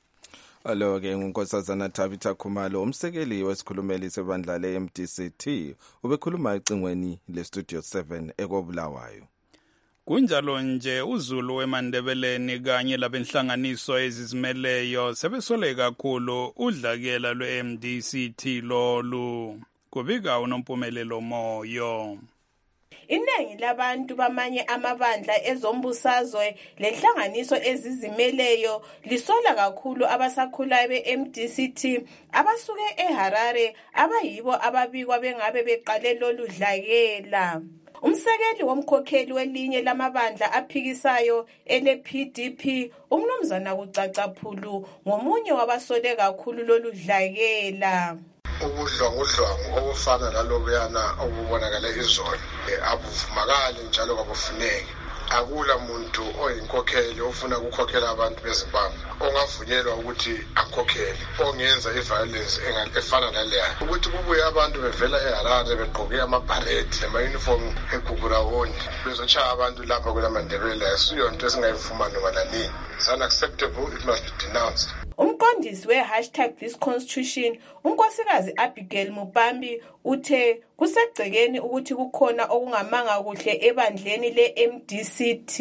Alo-ke ngunkosazana Tabitha Khumalo umsekeli wesikhulumeli sebandla le-MDCT ubekhuluma ecingweni le-Studio 7 eKobulawayo. Kunjalo nje uzulu weMandebeleni kanye labenhlanganiso ezizimeleyo sebesole kakhulu udlakela lwe-MDCT lolu. Kubika uNompumelelo Moyo. Iningi labantu bamanye amabandla ezombusazwe lenhlanganiso ezizimeleyo lisola kakhulu abasakhulayo be-MDCT abasuke eHarare abayibo ababikwa bengabe beqale lolu dlakela. Umsekeli womkhokheli welinye lamabandla aphikisayo ele-PDP umnumzana kucacaphulu ngomunye wabasole kakhulu lolu dlakela. Ubudlwangudlwangu obufana nalobuyana obubonakala izolo abuvumakali njalo kabufuneki. Akula muntu oyinkokheli ofuna ukukhokhela abantu beZimbabwe ongavunyelwa ukuthi akhokhele ongenza iviolence efana naleya ukuthi kubuye abantu bevela eHarare begqoke amabharethi nama-uniform eGugurawoni bezochaya abantu lapha kwelaMandebele asiyonto esingayivuma noma nanini. It's unacceptable, it must be denounced. umqondisi we#ThisConstitution unkosikazi Abigail Mupambi uthe kusegcekeni ukuthi kukhona okungamanga kuhle ebandleni le-MDCT.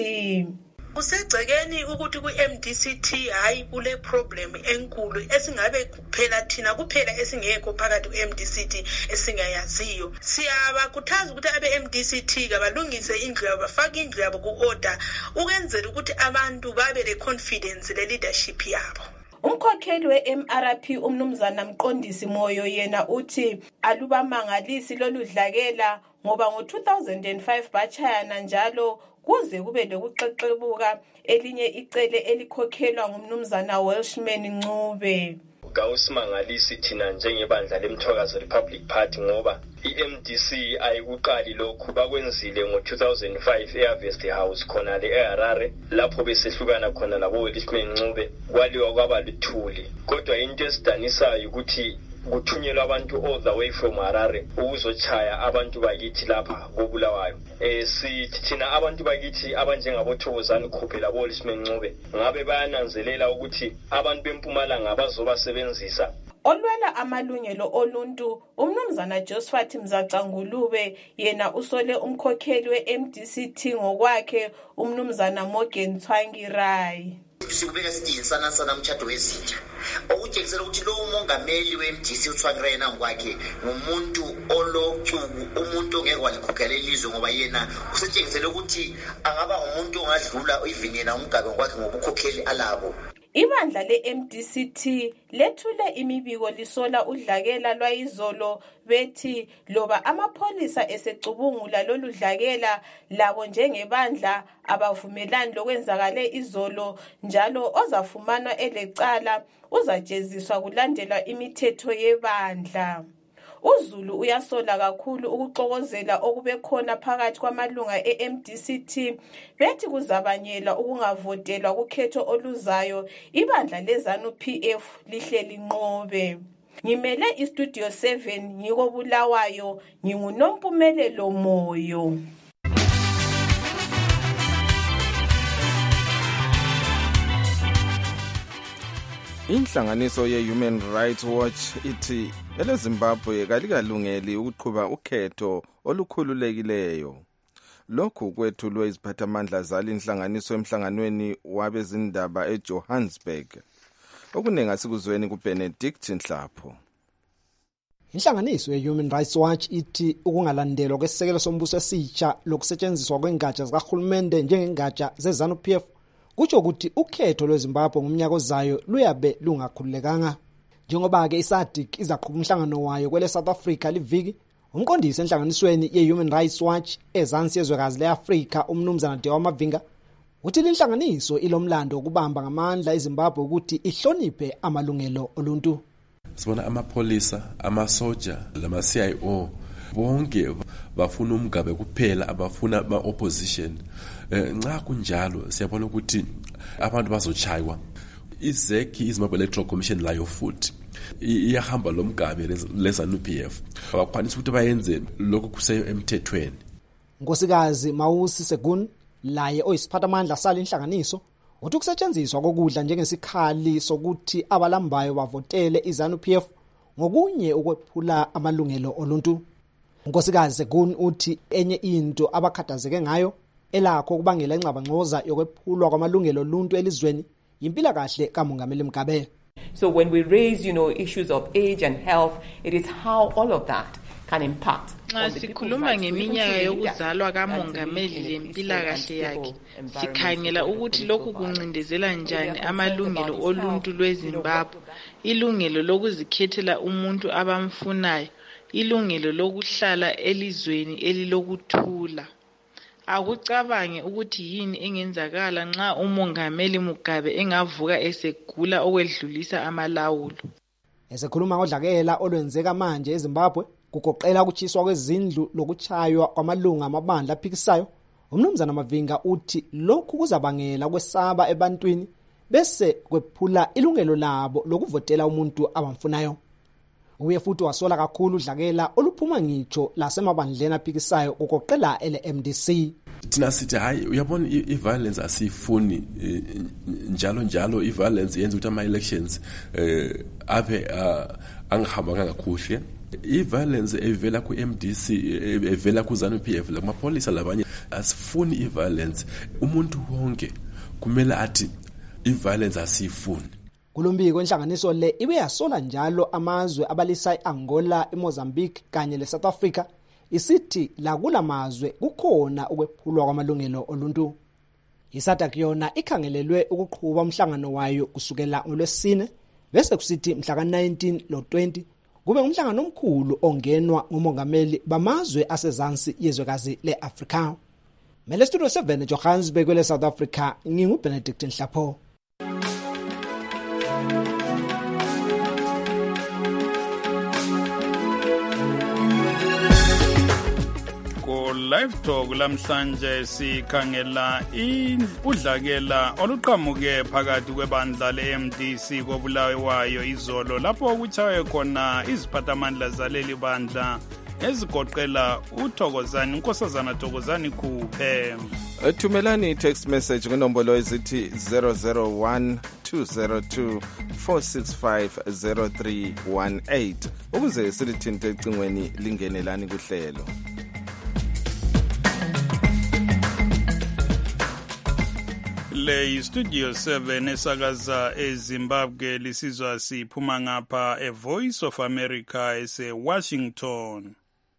Kusegcekeni ukuthi ku-MDCT hayi kule problem enkulu esingabe kuphela thina kuphela esingekho phakathi ku-MDCT esingayaziyo. Siyabakhuthaza ukuthi abe-MDCT kabalungise indlu yabo, bafake indlu yabo ku-order ukwenzela ukuthi abantu babe le-confidence le-leadership yabo. Umkhokheli we-MRP umnumzana Mqondisi Moyo yena uthi alubamangalisi lolu dlakela ngoba ngo-2005 bachayana njalo kuze kube lokuxexebuka elinye icele elikhokhelwa ngumnumzana Welshman Ncube. Kawusimangalisi thina njengebandla lemthokazo Republic Party ngoba iMDC ayikuqali lokhu bakwenzile ngo-2005 eHarvest House khona le eHarare lapho besehlukana khona labo Welshman Ncube kwaliwa kwaba luthuli. Kodwa into esidanisayo ukuthi kuthunyelwa abantu all the way from Harare ukuzochaya abantu bakithi lapha koBulawayo. Sithi thina abantu bakithi abanjengabothokozani Khuphe labo Welshman Ncube ngabe bayananzelela ukuthi abantu beMpumalanga bazobasebenzisa. Olwela amalungelo oluntu umnumzana Josephat Mzacangulube yena usole umkhokheli we-MDCT ngokwakhe umnumzana Morgan Twangirai. Sikubeka sithi insana umthatho wezinja okutshengisa ukuthi lo umongameli weMDC uThwangirai ngokwakhe ngumuntu olochuku, umuntu ongeke walikhokhela ilizwe ngoba yena usetshengisele ukuthi angaba umuntu ongadlula even yena umgabe ngokwakhe ngobukhokheli alabo. Ibandla le-MDCT lethule imibiko lisola udlakela lwayizolo bethi loba amapholisa esecubungula lolu dlakela labo njengebandla abavumelani lokwenzakale izolo njalo ozafumanwa elecala uzajeziswa kulandelwa imithetho yebandla. uZulu uyasola kakhulu ukuxokozela okube khona phakathi kwamalunga eMDCT bethi kuzabanyela ukungavotelwa kukhetho oluzayo ibandla leZANU-PF lihleli nqobe. Ngimele iStudio 7 ngiko Bulawayo nginguNompumelelo Moyo. Inhlanganiso ye-Human Rights Watch ithi eleZimbabwe kalikalungeli ukuqhuba ukhetho olukhululekileyo. Lokhu kwethulwe iziphathamandla zali inhlanganiso emhlanganweni wabezindaba eJohannesburg. Okuningi asikuzweni kuBenedict Nhlapho. Inhlanganiso ye-Human Rights Watch ithi ukungalandelwa kwesisekelo sombuso esitsha lokusetshenziswa kwengatsha zikahulumende njengengatsha zeZANU-PF kutsho ukuthi ukhetho lweZimbabwe ngomnyaka ozayo luyabe lungakhululekanga. Njengoba-ke iSADC izaqhuba umhlangano wayo kwele South Africa liviki, umqondisi enhlanganisweni ye-Human Rights Watch ezansi yezwekazi le-Afrika umnumzana Dewa Mavinga uthi linhlanganiso ilomlando ukubamba ngamandla eZimbabwe ukuthi ihloniphe amalungelo oluntu. Sibona amapholisa, amasoja, lama-CIO bonke bafuna umgabe kuphela abafuna ama-opposition. Nxa kunjalo siyabona ukuthi abantu bazochaywa. IZEC, iZimbabwe Electoral Commission layo futhi iyahamba lomgabe leZANU-PF. Abakwanisa ukuthi bayenze lokho kuseyo emthethweni. Nkosikazi Mawusi Segun laye oyisiphathamandla sali inhlanganiso uthi kusetshenziswa kokudla njengesikhali sokuthi abalambayo bavotele iZANU-PF ngokunye ukwephula amalungelo oluntu. Nkosikazi Segun uthi enye into abakhathazeke ngayo elakho kubangela ingxabangxoza yokwephulwa kwamalungelo oluntu elizweni yimpila kahle kaMongameli Mugabe. So when we raise, issues of age and health, it is how all of that can impact. Nxa sikhuluma ngeminyaka yokuzalwa kaMongameli lempila kahle yakhe, sikhangela ukuthi lokhu kuncindezela njani amalungelo oluntu lweZimbabwe, ilungelo lokuzikhethela umuntu abamfunayo, ilungelo lokuhlala elizweni elilokuthula. Akucabange ukuthi yini engenzakala nxa uMongameli Mugabe engavuka esegula okwedlulisa amalawulo. Esekhuluma ngodlakela olwenzeka manje eZimbabwe kugoqela ukuchiswa kwezindlu lokuchaywa kwamalunga amabandla aphikisayo, umnumzana Mavinga uthi lokhu kuzabangela ukwesaba ebantwini bese kwephula ilungelo labo lokuvotela umuntu abamfunayo. Uye futhi wasola kakhulu udlakela oluphuma ngitsho lasemabandleni aphikisayo ugoqela ele-MDC. Thina sithi hayi uyabona i-violence asiyifuni njalo i-violence yenza ukuthi ama-elections aphe angihambanga kakuhle. I-violence evela ku-MDC evela ku-ZANU-PF lakumapholisa labanye asifuni i-violence. Umuntu wonke kumele athi i-violence asiyifuni. Kulombiko inhlanganiso le ibe yasola njalo amazwe abalisa i-Angola, iMozambique kanye le-South Africa isithi la kulamazwe kukhona ukwephulwa kwamalungelo oluntu. ISADC yona ikhangelelwe ukuqhuba umhlangano wayo kusukela ngoLwesine bese kusithi mhla ka-19 no-20 kube umhlangano omkhulu ongenwa ngumongameli bamazwe asezansi yezwekazi le-Afrika. Mele Studio 7 Johannesburg kwele South Africa nginguBenedict Nhlapho. Live Talk lamhlanje sikhangela udlakela oluqhamuke phakathi kwebandla le-MDC kobulawayo izolo lapho kuchawe khona iziphathamandla zaleli bandla ezigoqela uThokozani Nkosazana Thokozani Khuphe. Thumelani text message kwinombolo ezithi 001 202 465 0318 ukuze silithinte ecingweni lingenelani kuhlelo. Le Studio 7 esakaza eZimbabwe lisizwa siphuma ngapha eVoice of America eseWashington.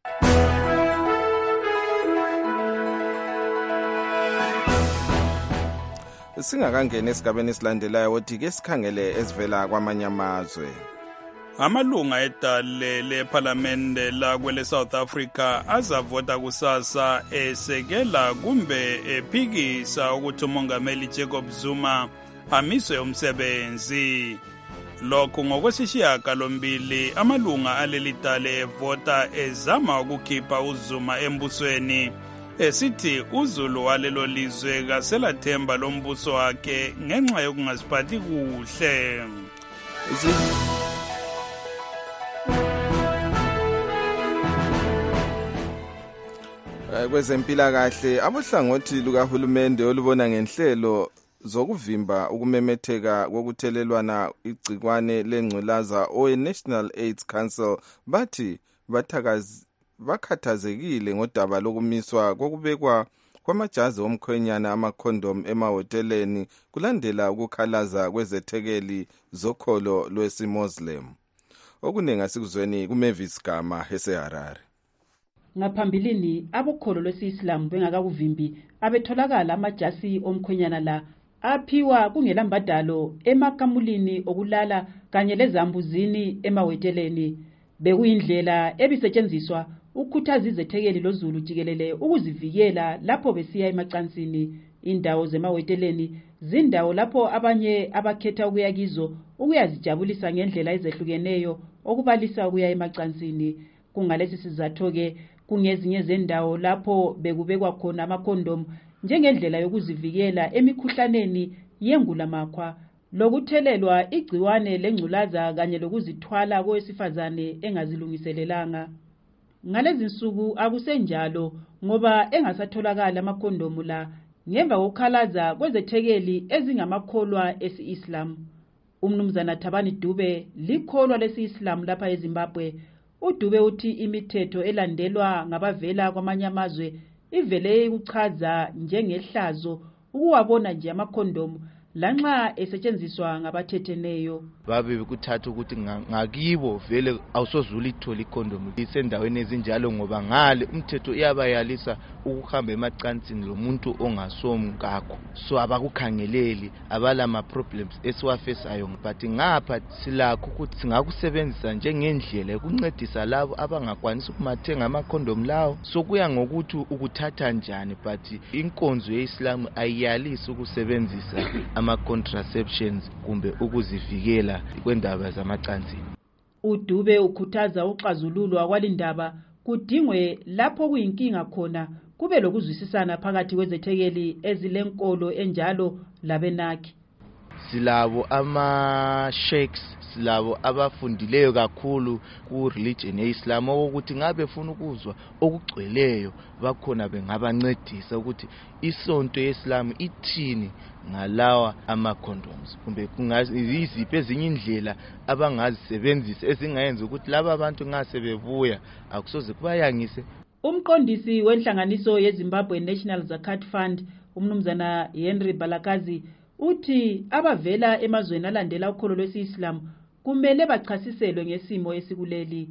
Singakangena esigabeni esilandelayo wothi ke sikhangele esivela kwamanye amazwe. Amalunga edale leParliamente la kwele South Africa azavota kusasa esekela kumbe ephikisa ukuthi umongameli Jacob Zuma amiswe umsebenzi. Lokho ngokwesishiyagalombili amalunga aleli dale evota ezama ukukhipha uZuma embusweni esithi uZulu walelo lizwe kaselathemba lombuso wakhe ngenxa yokungaziphathi kuhle. Kwezempilakahle abohlangothi lukahulumende olubona ngenhlelo zokuvimba ukumemetheka kokuthelelwana igcikwane lengculaza owe-National AIDS Council bathi bakhathazekile ngodaba lokumiswa kokubekwa kwamajazi omkhwenyana amakhondom emahoteleni kulandela ukukhalaza kwezethekeli zokholo lwesi-Muslim. Okuningi asikuzweni kuMavis Gama eseHarare. Ngaphambilini abokholo lwesi-Islam bengakakuvimbi abetholakala amajasi omkhwenyana la aphiwa kungelambadalo emakamulini okulala kanye lezambuzini emaweteleni. Bekuyindlela ebisetshenziswa ukukhuthaza izethekeli loZulu jikelele ukuzivikela lapho besiya emacansini. Indawo zemaweteleni zindawo lapho abanye abakhetha ukuya kizo ukuyazijabulisa ngendlela ezehlukeneyo okubalisa ukuya emacansini. Kungalesi sizatho-ke kungezinye zendawo lapho bekubekwa khona amakhondom njengendlela yokuzivikela emikhuhlaneni yengulamakhwa lokuthelelwa igciwane lengculaza kanye lokuzithwala kowesifazane engazilungiselelanga. Ngalezi nsuku akusenjalo ngoba engasatholakala amakhondomu la ngemva kokukhalaza kwezethekeli ezingamakholwa esi-Islam. Umnumzana Thabani Dube likholwa lesi-Islam lapha eZimbabwe. uDube uthi imithetho elandelwa ngabavela kwamanye amazwe ivele ukuchaza njengehlazo ukuwabona nje amakhondomu lanxa esetshenziswa ngabathetheneyo. Babe bekuthatha ukuthi ngakibo vele awusozula ithola ikhondomu isendaweni ezinjalo ngoba ngale umthetho iyabayalisa ukuhamba emacansini lomuntu ongasomkakho. So abakukhangeleli abala ama problems esiwafesayo but ngapha silakho ukuthi singakusebenzisa njengendlela ukuncedisa labo abangakwanisi ukumathenga amakhondomu lawo. So kuya ngokuthi ukuthatha njani but inkonzo yeIslam ayiyalisi ukusebenzisa ama-contraceptions kumbe ukuzivikela kwendaba zamacansini. uDube ukhuthaza uxazululwa kwalindaba kudingwe lapho kuyinkinga khona kube lokuzwisisana phakathi kwezethekeli ezilenkolo enjalo labenakhi. silabo ama-sheikhs, silabo abafundileyo kakhulu ku-religion ye-Islam ukuthi ngabe funa ukuzwa okugcweleyo bakhona bengabancedisa ukuthi isonto ye-Islam ithini ngalawa ama-condoms, kumbe yiziphi ezinye indlela abangazisebenzisa ezingayenza ukuthi laba bantu ngase bebuya akusoze kubayangise. Umqondisi wenhlanganiso yeZimbabwe National Zakat Fund, umnumzana Henry Balakazi, uthi abavela emazweni alandela ukholo lwesi-Islam kumele bachasiselwe ngesimo esikuleli.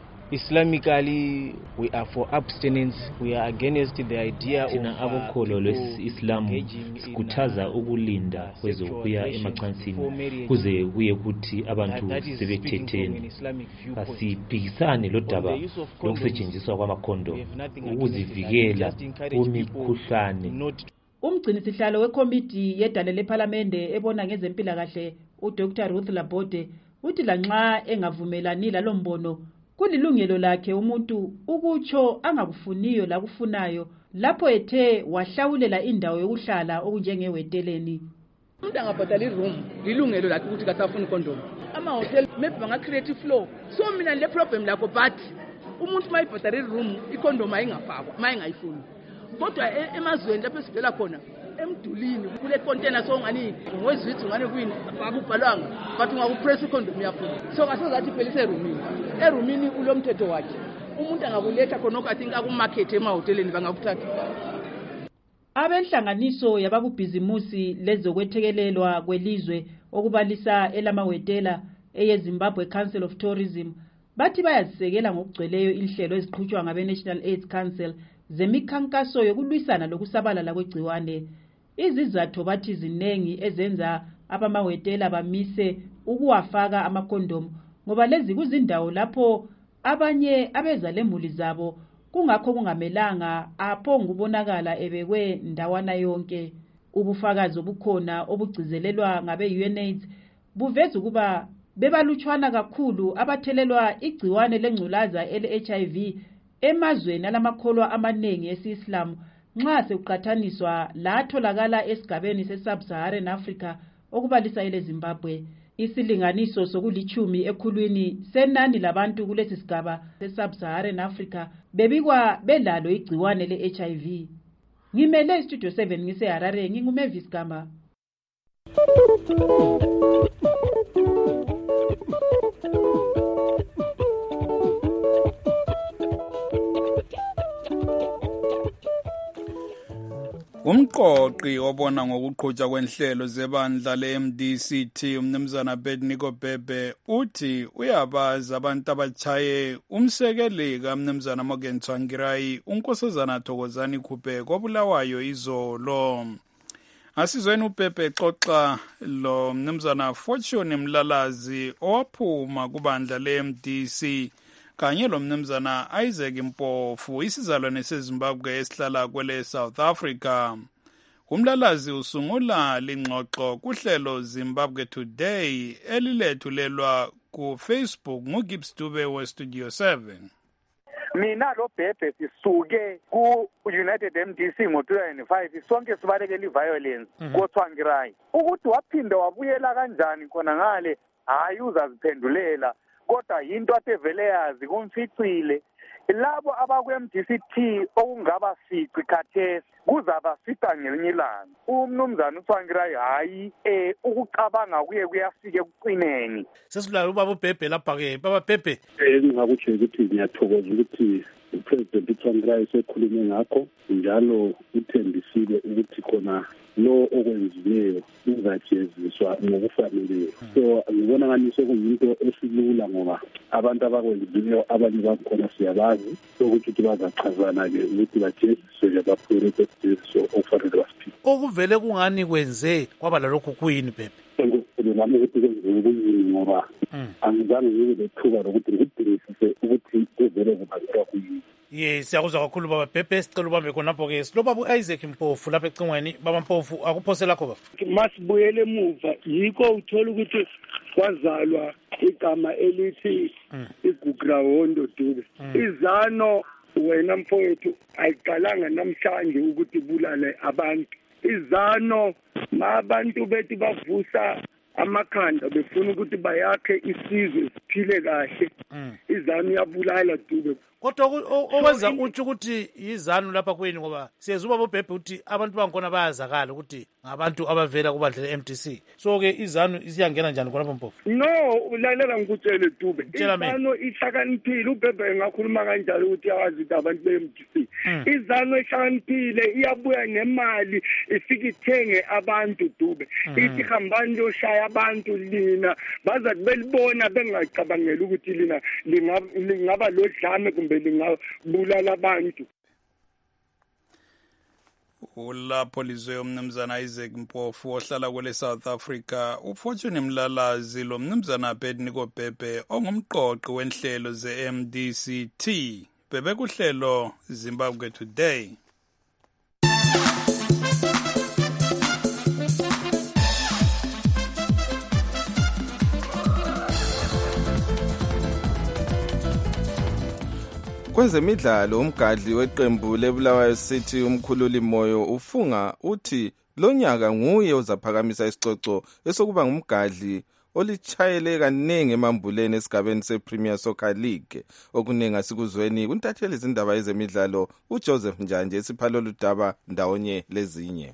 Islamically, we are for abstinence. We are against the idea of abokholo lwesi-Islam sikhuthaza ukulinda kwezokuya emacansini kuze kuye kuthi abantu sebethethene. Asiphikisane lodaba lokusetshenziswa kwamakhondom ukuzivikela kumikhuhlane. Umgcinisihlalo wekomiti yedale lephalamende ebona ngezempilakahle uDr Ruth Labode uthi lanxa engavumelani lalombono kulilungelo lakhe umuntu ukutsho angakufuniyo lakufunayo lapho ethe wahlawulela indawo yokuhlala okunjengeweteleni. Umuntu angabhadala iroom lilungelo lakhe ukuthi kasafuni condom. Ama-hotel maybe banga-create floor. So mina le problem lakho but umuntu mayibhadala iroom ikondom ayingafakwa mayingayifuni. Kodwa emazweni lapho esivela khona emdulini kule container songani ngwezithu ngane kwini akubhalwanga but ungakupress ikondom yakho so ngasezathi phela erumini ulomthetho wakhe umuntu angakuletha khona okathi akumarket emahoteleni bangakuthatha. Abenhlanganiso yabakubhizimusi lezokwethekelelwa kwelizwe okubalisa elamawetela eyeZimbabwe Council of Tourism bathi bayazisekela ngokugcweleyo inhlelo eziqhutshwa ngabe-National AIDS Council zemikhankaso yokulwisana lokusabalala kwegciwane. Izizathu bathi zinengi ezenza abamawetela bamise ukuwafaka amakhondom ngoba lezi kuzindawo lapho abanye abeza lemuli zabo kungakho kungamelanga apho ngubonakala ebekwe ndawana yonke. Ubufakazi obukhona obugcizelelwa ngabe-UNAIDS buveza ukuba bebalutshwana kakhulu abathelelwa igciwane lengculaza ele-HIV emazweni alamakholwa amanengi esi-Islam nxa sekuqhathaniswa latholakala esigabeni se-Sub-Saharan Africa okubalisa ele-Zimbabwe. Isilinganiso sokulithumi ekhulwini senani labantu kulesi sigaba se-Sub-Saharan Africa bebikwa belalo igciwane le-HIV. Ngimele iStudio 7 ngise-Harare nginguMavis Gamba. Umqoqi obona ngokuqhutshwa kwenhlelo zebandla le-MDCT umnumzana Bedniko Bebe uthi uyabazi abantu abachaye umsekeli kamnumzana Morgan Tsvangirai unkosazana Thokozani Khubeko obulawayo izolo. Asizweni uBebe xoxa lo mnumzana Fortune Mlalazi owaphuma kubandla le-MDC kanye lo mnumzana Isaac Mpofu isizalwane seZimbabwe esihlala kwele South Africa. Umlalazi usungula lingxoxo kuhlelo Zimbabwe Today elilethulelwa ku Facebook nguGibbs Dube weStudio 7. Mina lo Bebe sisuke ku United MDC ngo-2005 sonke sibalekele violence koTsvangirai ukuthi waphinda wabuyela kanjani khona ngale hayi uzaziphendulela kodwa yinto atevele yazi kumficile labo abakwe-MDCT okungaba sici khathesi kuzaba sica ngelinye ilanga. Umnumzana uTsvangirai hayi ukucabanga kuye kuyafika ekucineni. Sesilala ubaba uBebe lapha-ke baba Bebe. Engingakutsho ukuthi ngiyathokoza ukuthi uPresident uTsvangirai sekhulume ngakho njalo uthembisile ukuthi khona lo okwenzileyo uzajeziswa ngokufaneleyo. So ngibona ngani sekuyinto esilula ngoba abantu abakwenzileyo abanye bakhona siyabazi ukuthi bazachazana-ke ukuthi bajeziswe baphume bejeziso okufanele basiphile. Okuvele kungani kwenze kwaba lalokhu kuyini Bebe? Ngami ukuthi kwenziwe kuyini ngoba angizange ngibe lethuba lokuthi ngidingisise ukuthi kuvele kubangelwa kuyini. Siyakuzwa kakhulu baba Bebe, sicela ubambe khonapho-ke silobaba u-Isaac Mpofu lapha ecingweni. Baba Mpofu, akuphose lakho baba? Masibuyele emuva yikho uthola ukuthi kwazalwa igama elithi igugrawondo Dube. Izano wena mfowethu ayiqalanga namhlanje ukuthi bulale abantu. Izano abantu bethu bavusa amakhanda befuna ukuthi bayakhe isizwe siphile kahle. IZANU iyabulala Dube. Kodwa okwenza utsho ukuthi iZANU lapha kweni ngoba siyezuba boBhebhe ukuthi abantu bangkhona bayazakala ukuthi ngabantu abavela kubandla leMDC. So ke iZANU isiyangena njani khona Mpofu? No, ulalela ngikutshele Dube. iZANU ihlakaniphile uBhebhe engakhuluma kanjalo ukuthi yazi ukuthi abantu beMDC. iZANU ihlakaniphile iyabuya nemali ifike ithenge abantu Dube. Ithi hambani loshaya abantu lina bazathi belibona bengacabangela ukuthi lina lingaba lodlame kumbe lingabulala abantu. Ulapho lizwe umnumzana Isaac Mpofu ohlala kwele South Africa. uFortune Mlalazi lo mnumzana Abednego Bhebhe ongumqoqi wenhlelo ze-MDCT. Bhebe kuhlelo Zimbabwe Today. Kwezemidlalo umgadli weqembu leBulawayo City umkhululi Moyo ufunga uthi lo nyaka nguye ozaphakamisa isicoco esokuba ngumgadli olichayele kaningi emambuleni esigabeni sePremier Soccer League. Okuningi asikuzweni kuntatheli izindaba ezemidlalo uJoseph Njanje esiphalo ludaba ndawonye lezinye.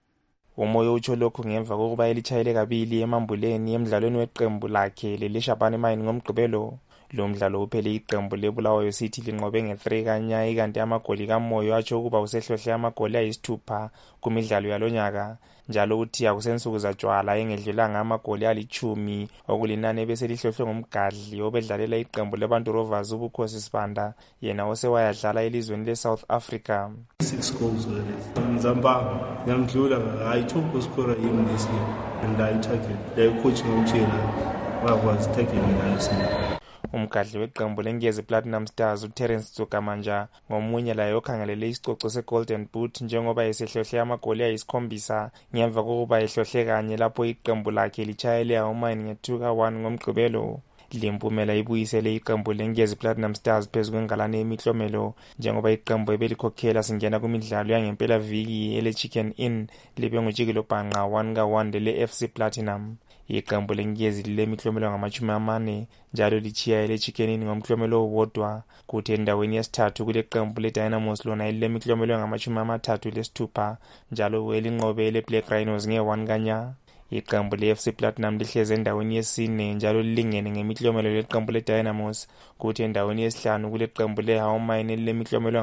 Umoyo utsho lokhu ngemva kokuba elichayele kabili emambuleni emidlalweni weqembu lakhe leLeshabane Mine ngomgqibelo. Lo mdlalo uphele iqembu leBulawayo City linqobe nge3 kanyayi kanti amagoli kaMoyo atsho ukuba usehlohle amagoli ayisithupha kumidlalo yalonyaka. Njalo uthi akusensuku zatshwala engedlulanga amagoli ali10 okulinani bese lihlohlwe ngumgadli obedlalela iqembu leBantu Rovers uBukhosi Sibanda yena osewayadlala elizweni leSouth Africa. 6 goals Mzamba yamdlula I2 scorer in this game and I target the coach ngomtshela was taking nice. Umgadli weqembu leNgezi Platinum Stars uTerence Tsukamanja ngomunye laye okhangelele isicoco seGolden Boot njengoba esehlohle amagoli ayisikhombisa ngemva kokuba ehlohle kanye lapho iqembu lakhe lichayele uMine nge2-1 ngomgqibelo. Limpumela ibuyisele iqembu leNgezi Platinum Stars phezu kwengalane yemiklomelo njengoba iqembu ebelikhokhela singena kumidlalo yangempela viki eleChicken Inn libe ngujikelo bhanqa 1-1 leFC Platinum. Iqembu leNgezi lemiklomelo ngama-40 njalo lichiya eleChicken Inn ngomklomelo owodwa kuthi endaweni yesithathu kule qembu leDynamos lona lemiklomelo ngama-36 njalo elinqobe leBlack Rhinos nge1 kanya. Iqembu leFC Platinum lihleze endaweni yesine njalo lilingene ngemiklomelo leqembu leDynamos kuthi endaweni yesihlanu kule qembu leHawmine lemiklomelo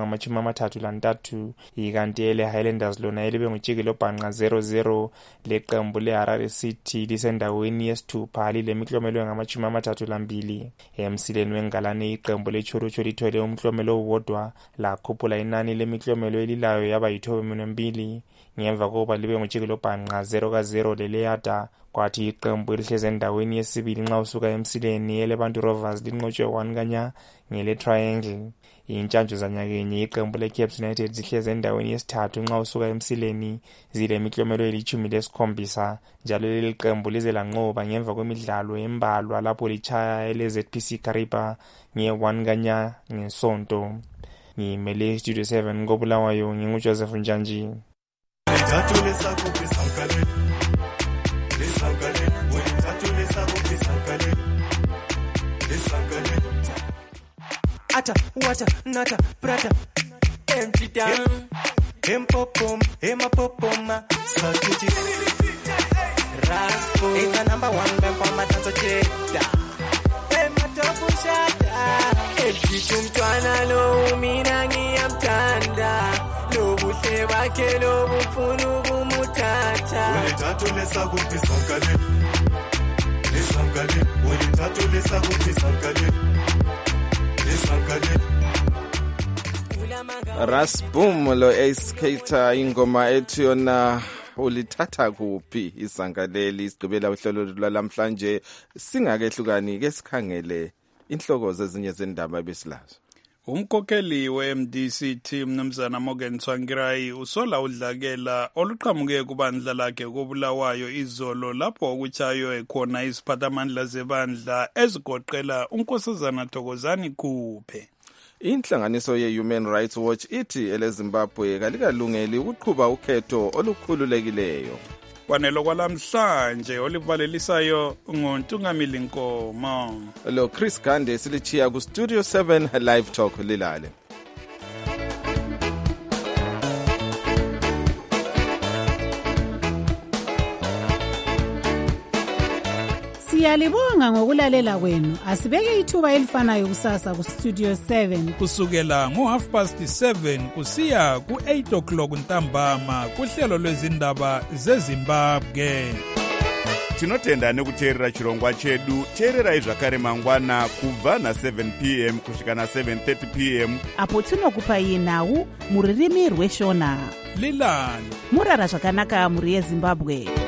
ngama-33 ikanti eleHighlanders lona elibe ngujikelo bhanqa 0-0 leqembu leHarare City lisendaweni yesithupha lilemiklomelo ngama-32. Emsileni wengalane iqembu leChorocho lithole umklomelo owodwa lakhuphula inani lemiklomelo elilayo yaba yi12 ngemva kokuba libe ngujikelo bhanqa 0-0 leleyada kwathi iqembu elihleze endaweni yesibili nxa usuka emsileni eleBantu Rovers linqotshwe 1 kanya ngele Triangle. Intshantshu zanyakenye iqembu leCaps United zihleze endaweni yesithathu nxa usuka emsileni zilemiklomelo eli17 njalo leli qembu lize lanqoba ngemva kwemidlalo embalwa lapho lichaya eleZPC Kariba nge1 kanya ngesonto. Ngimele Studio 7 koBulawayo nginguJoseph Njanji. Ata, wata, nata, prata, empty down, empopom, emapopoma, sakuti, raspo, it's a number 1 band for my dance cheda, ematopo shada, empty tumtwana lo, minangi amtanda, lo buhle bakhe lo bufunu bumutata, ulitatu lesa kupi sankale, lesankale, ulitatu lesa kupi sankale. Rasboom lo skater ingoma ethi yona ulithatha kuphi isangaleli sigqibela uhlelo lwalamhlanje singakehlukani ke sikhangele inhloko zezinye zendaba besilazo. Umkhokheli weMDCT umnumzana Morgan Tsvangirai usola udlakela oluqhamuke kubandla lakhe koBulawayo izolo lapho okuchaywe khona isiphathamandla zebandla ezigoqela uNkosazana Thokozani Khuphe. Inhlanganiso ye-Human Rights Watch ithi eleZimbabwe kalikalungeli ukuqhuba ukhetho olukhululekileyo. kwanelo kwalamhlanje olivalelisayo ngontungamili Nkomo lo Chris Gande silichiya ku Studio 7 Live Talk lilale. Siyalibonga ngokulalela kwenu. Asibeke ithuba elifanayo kusasa ku Studio 7 kusukela ngo7:30 kusiya ku8:00 ntambama kuhlelo lwezindaba zeZimbabwe. Tinotenda nekuteerera chirongwa chedu. Teererai zvakare mangwana kubva na7 p.m. kusvika na7:30 p.m. apo tinokupai nhau muririmi rweshona. Lilani murara zvakanaka muri yeZimbabwe.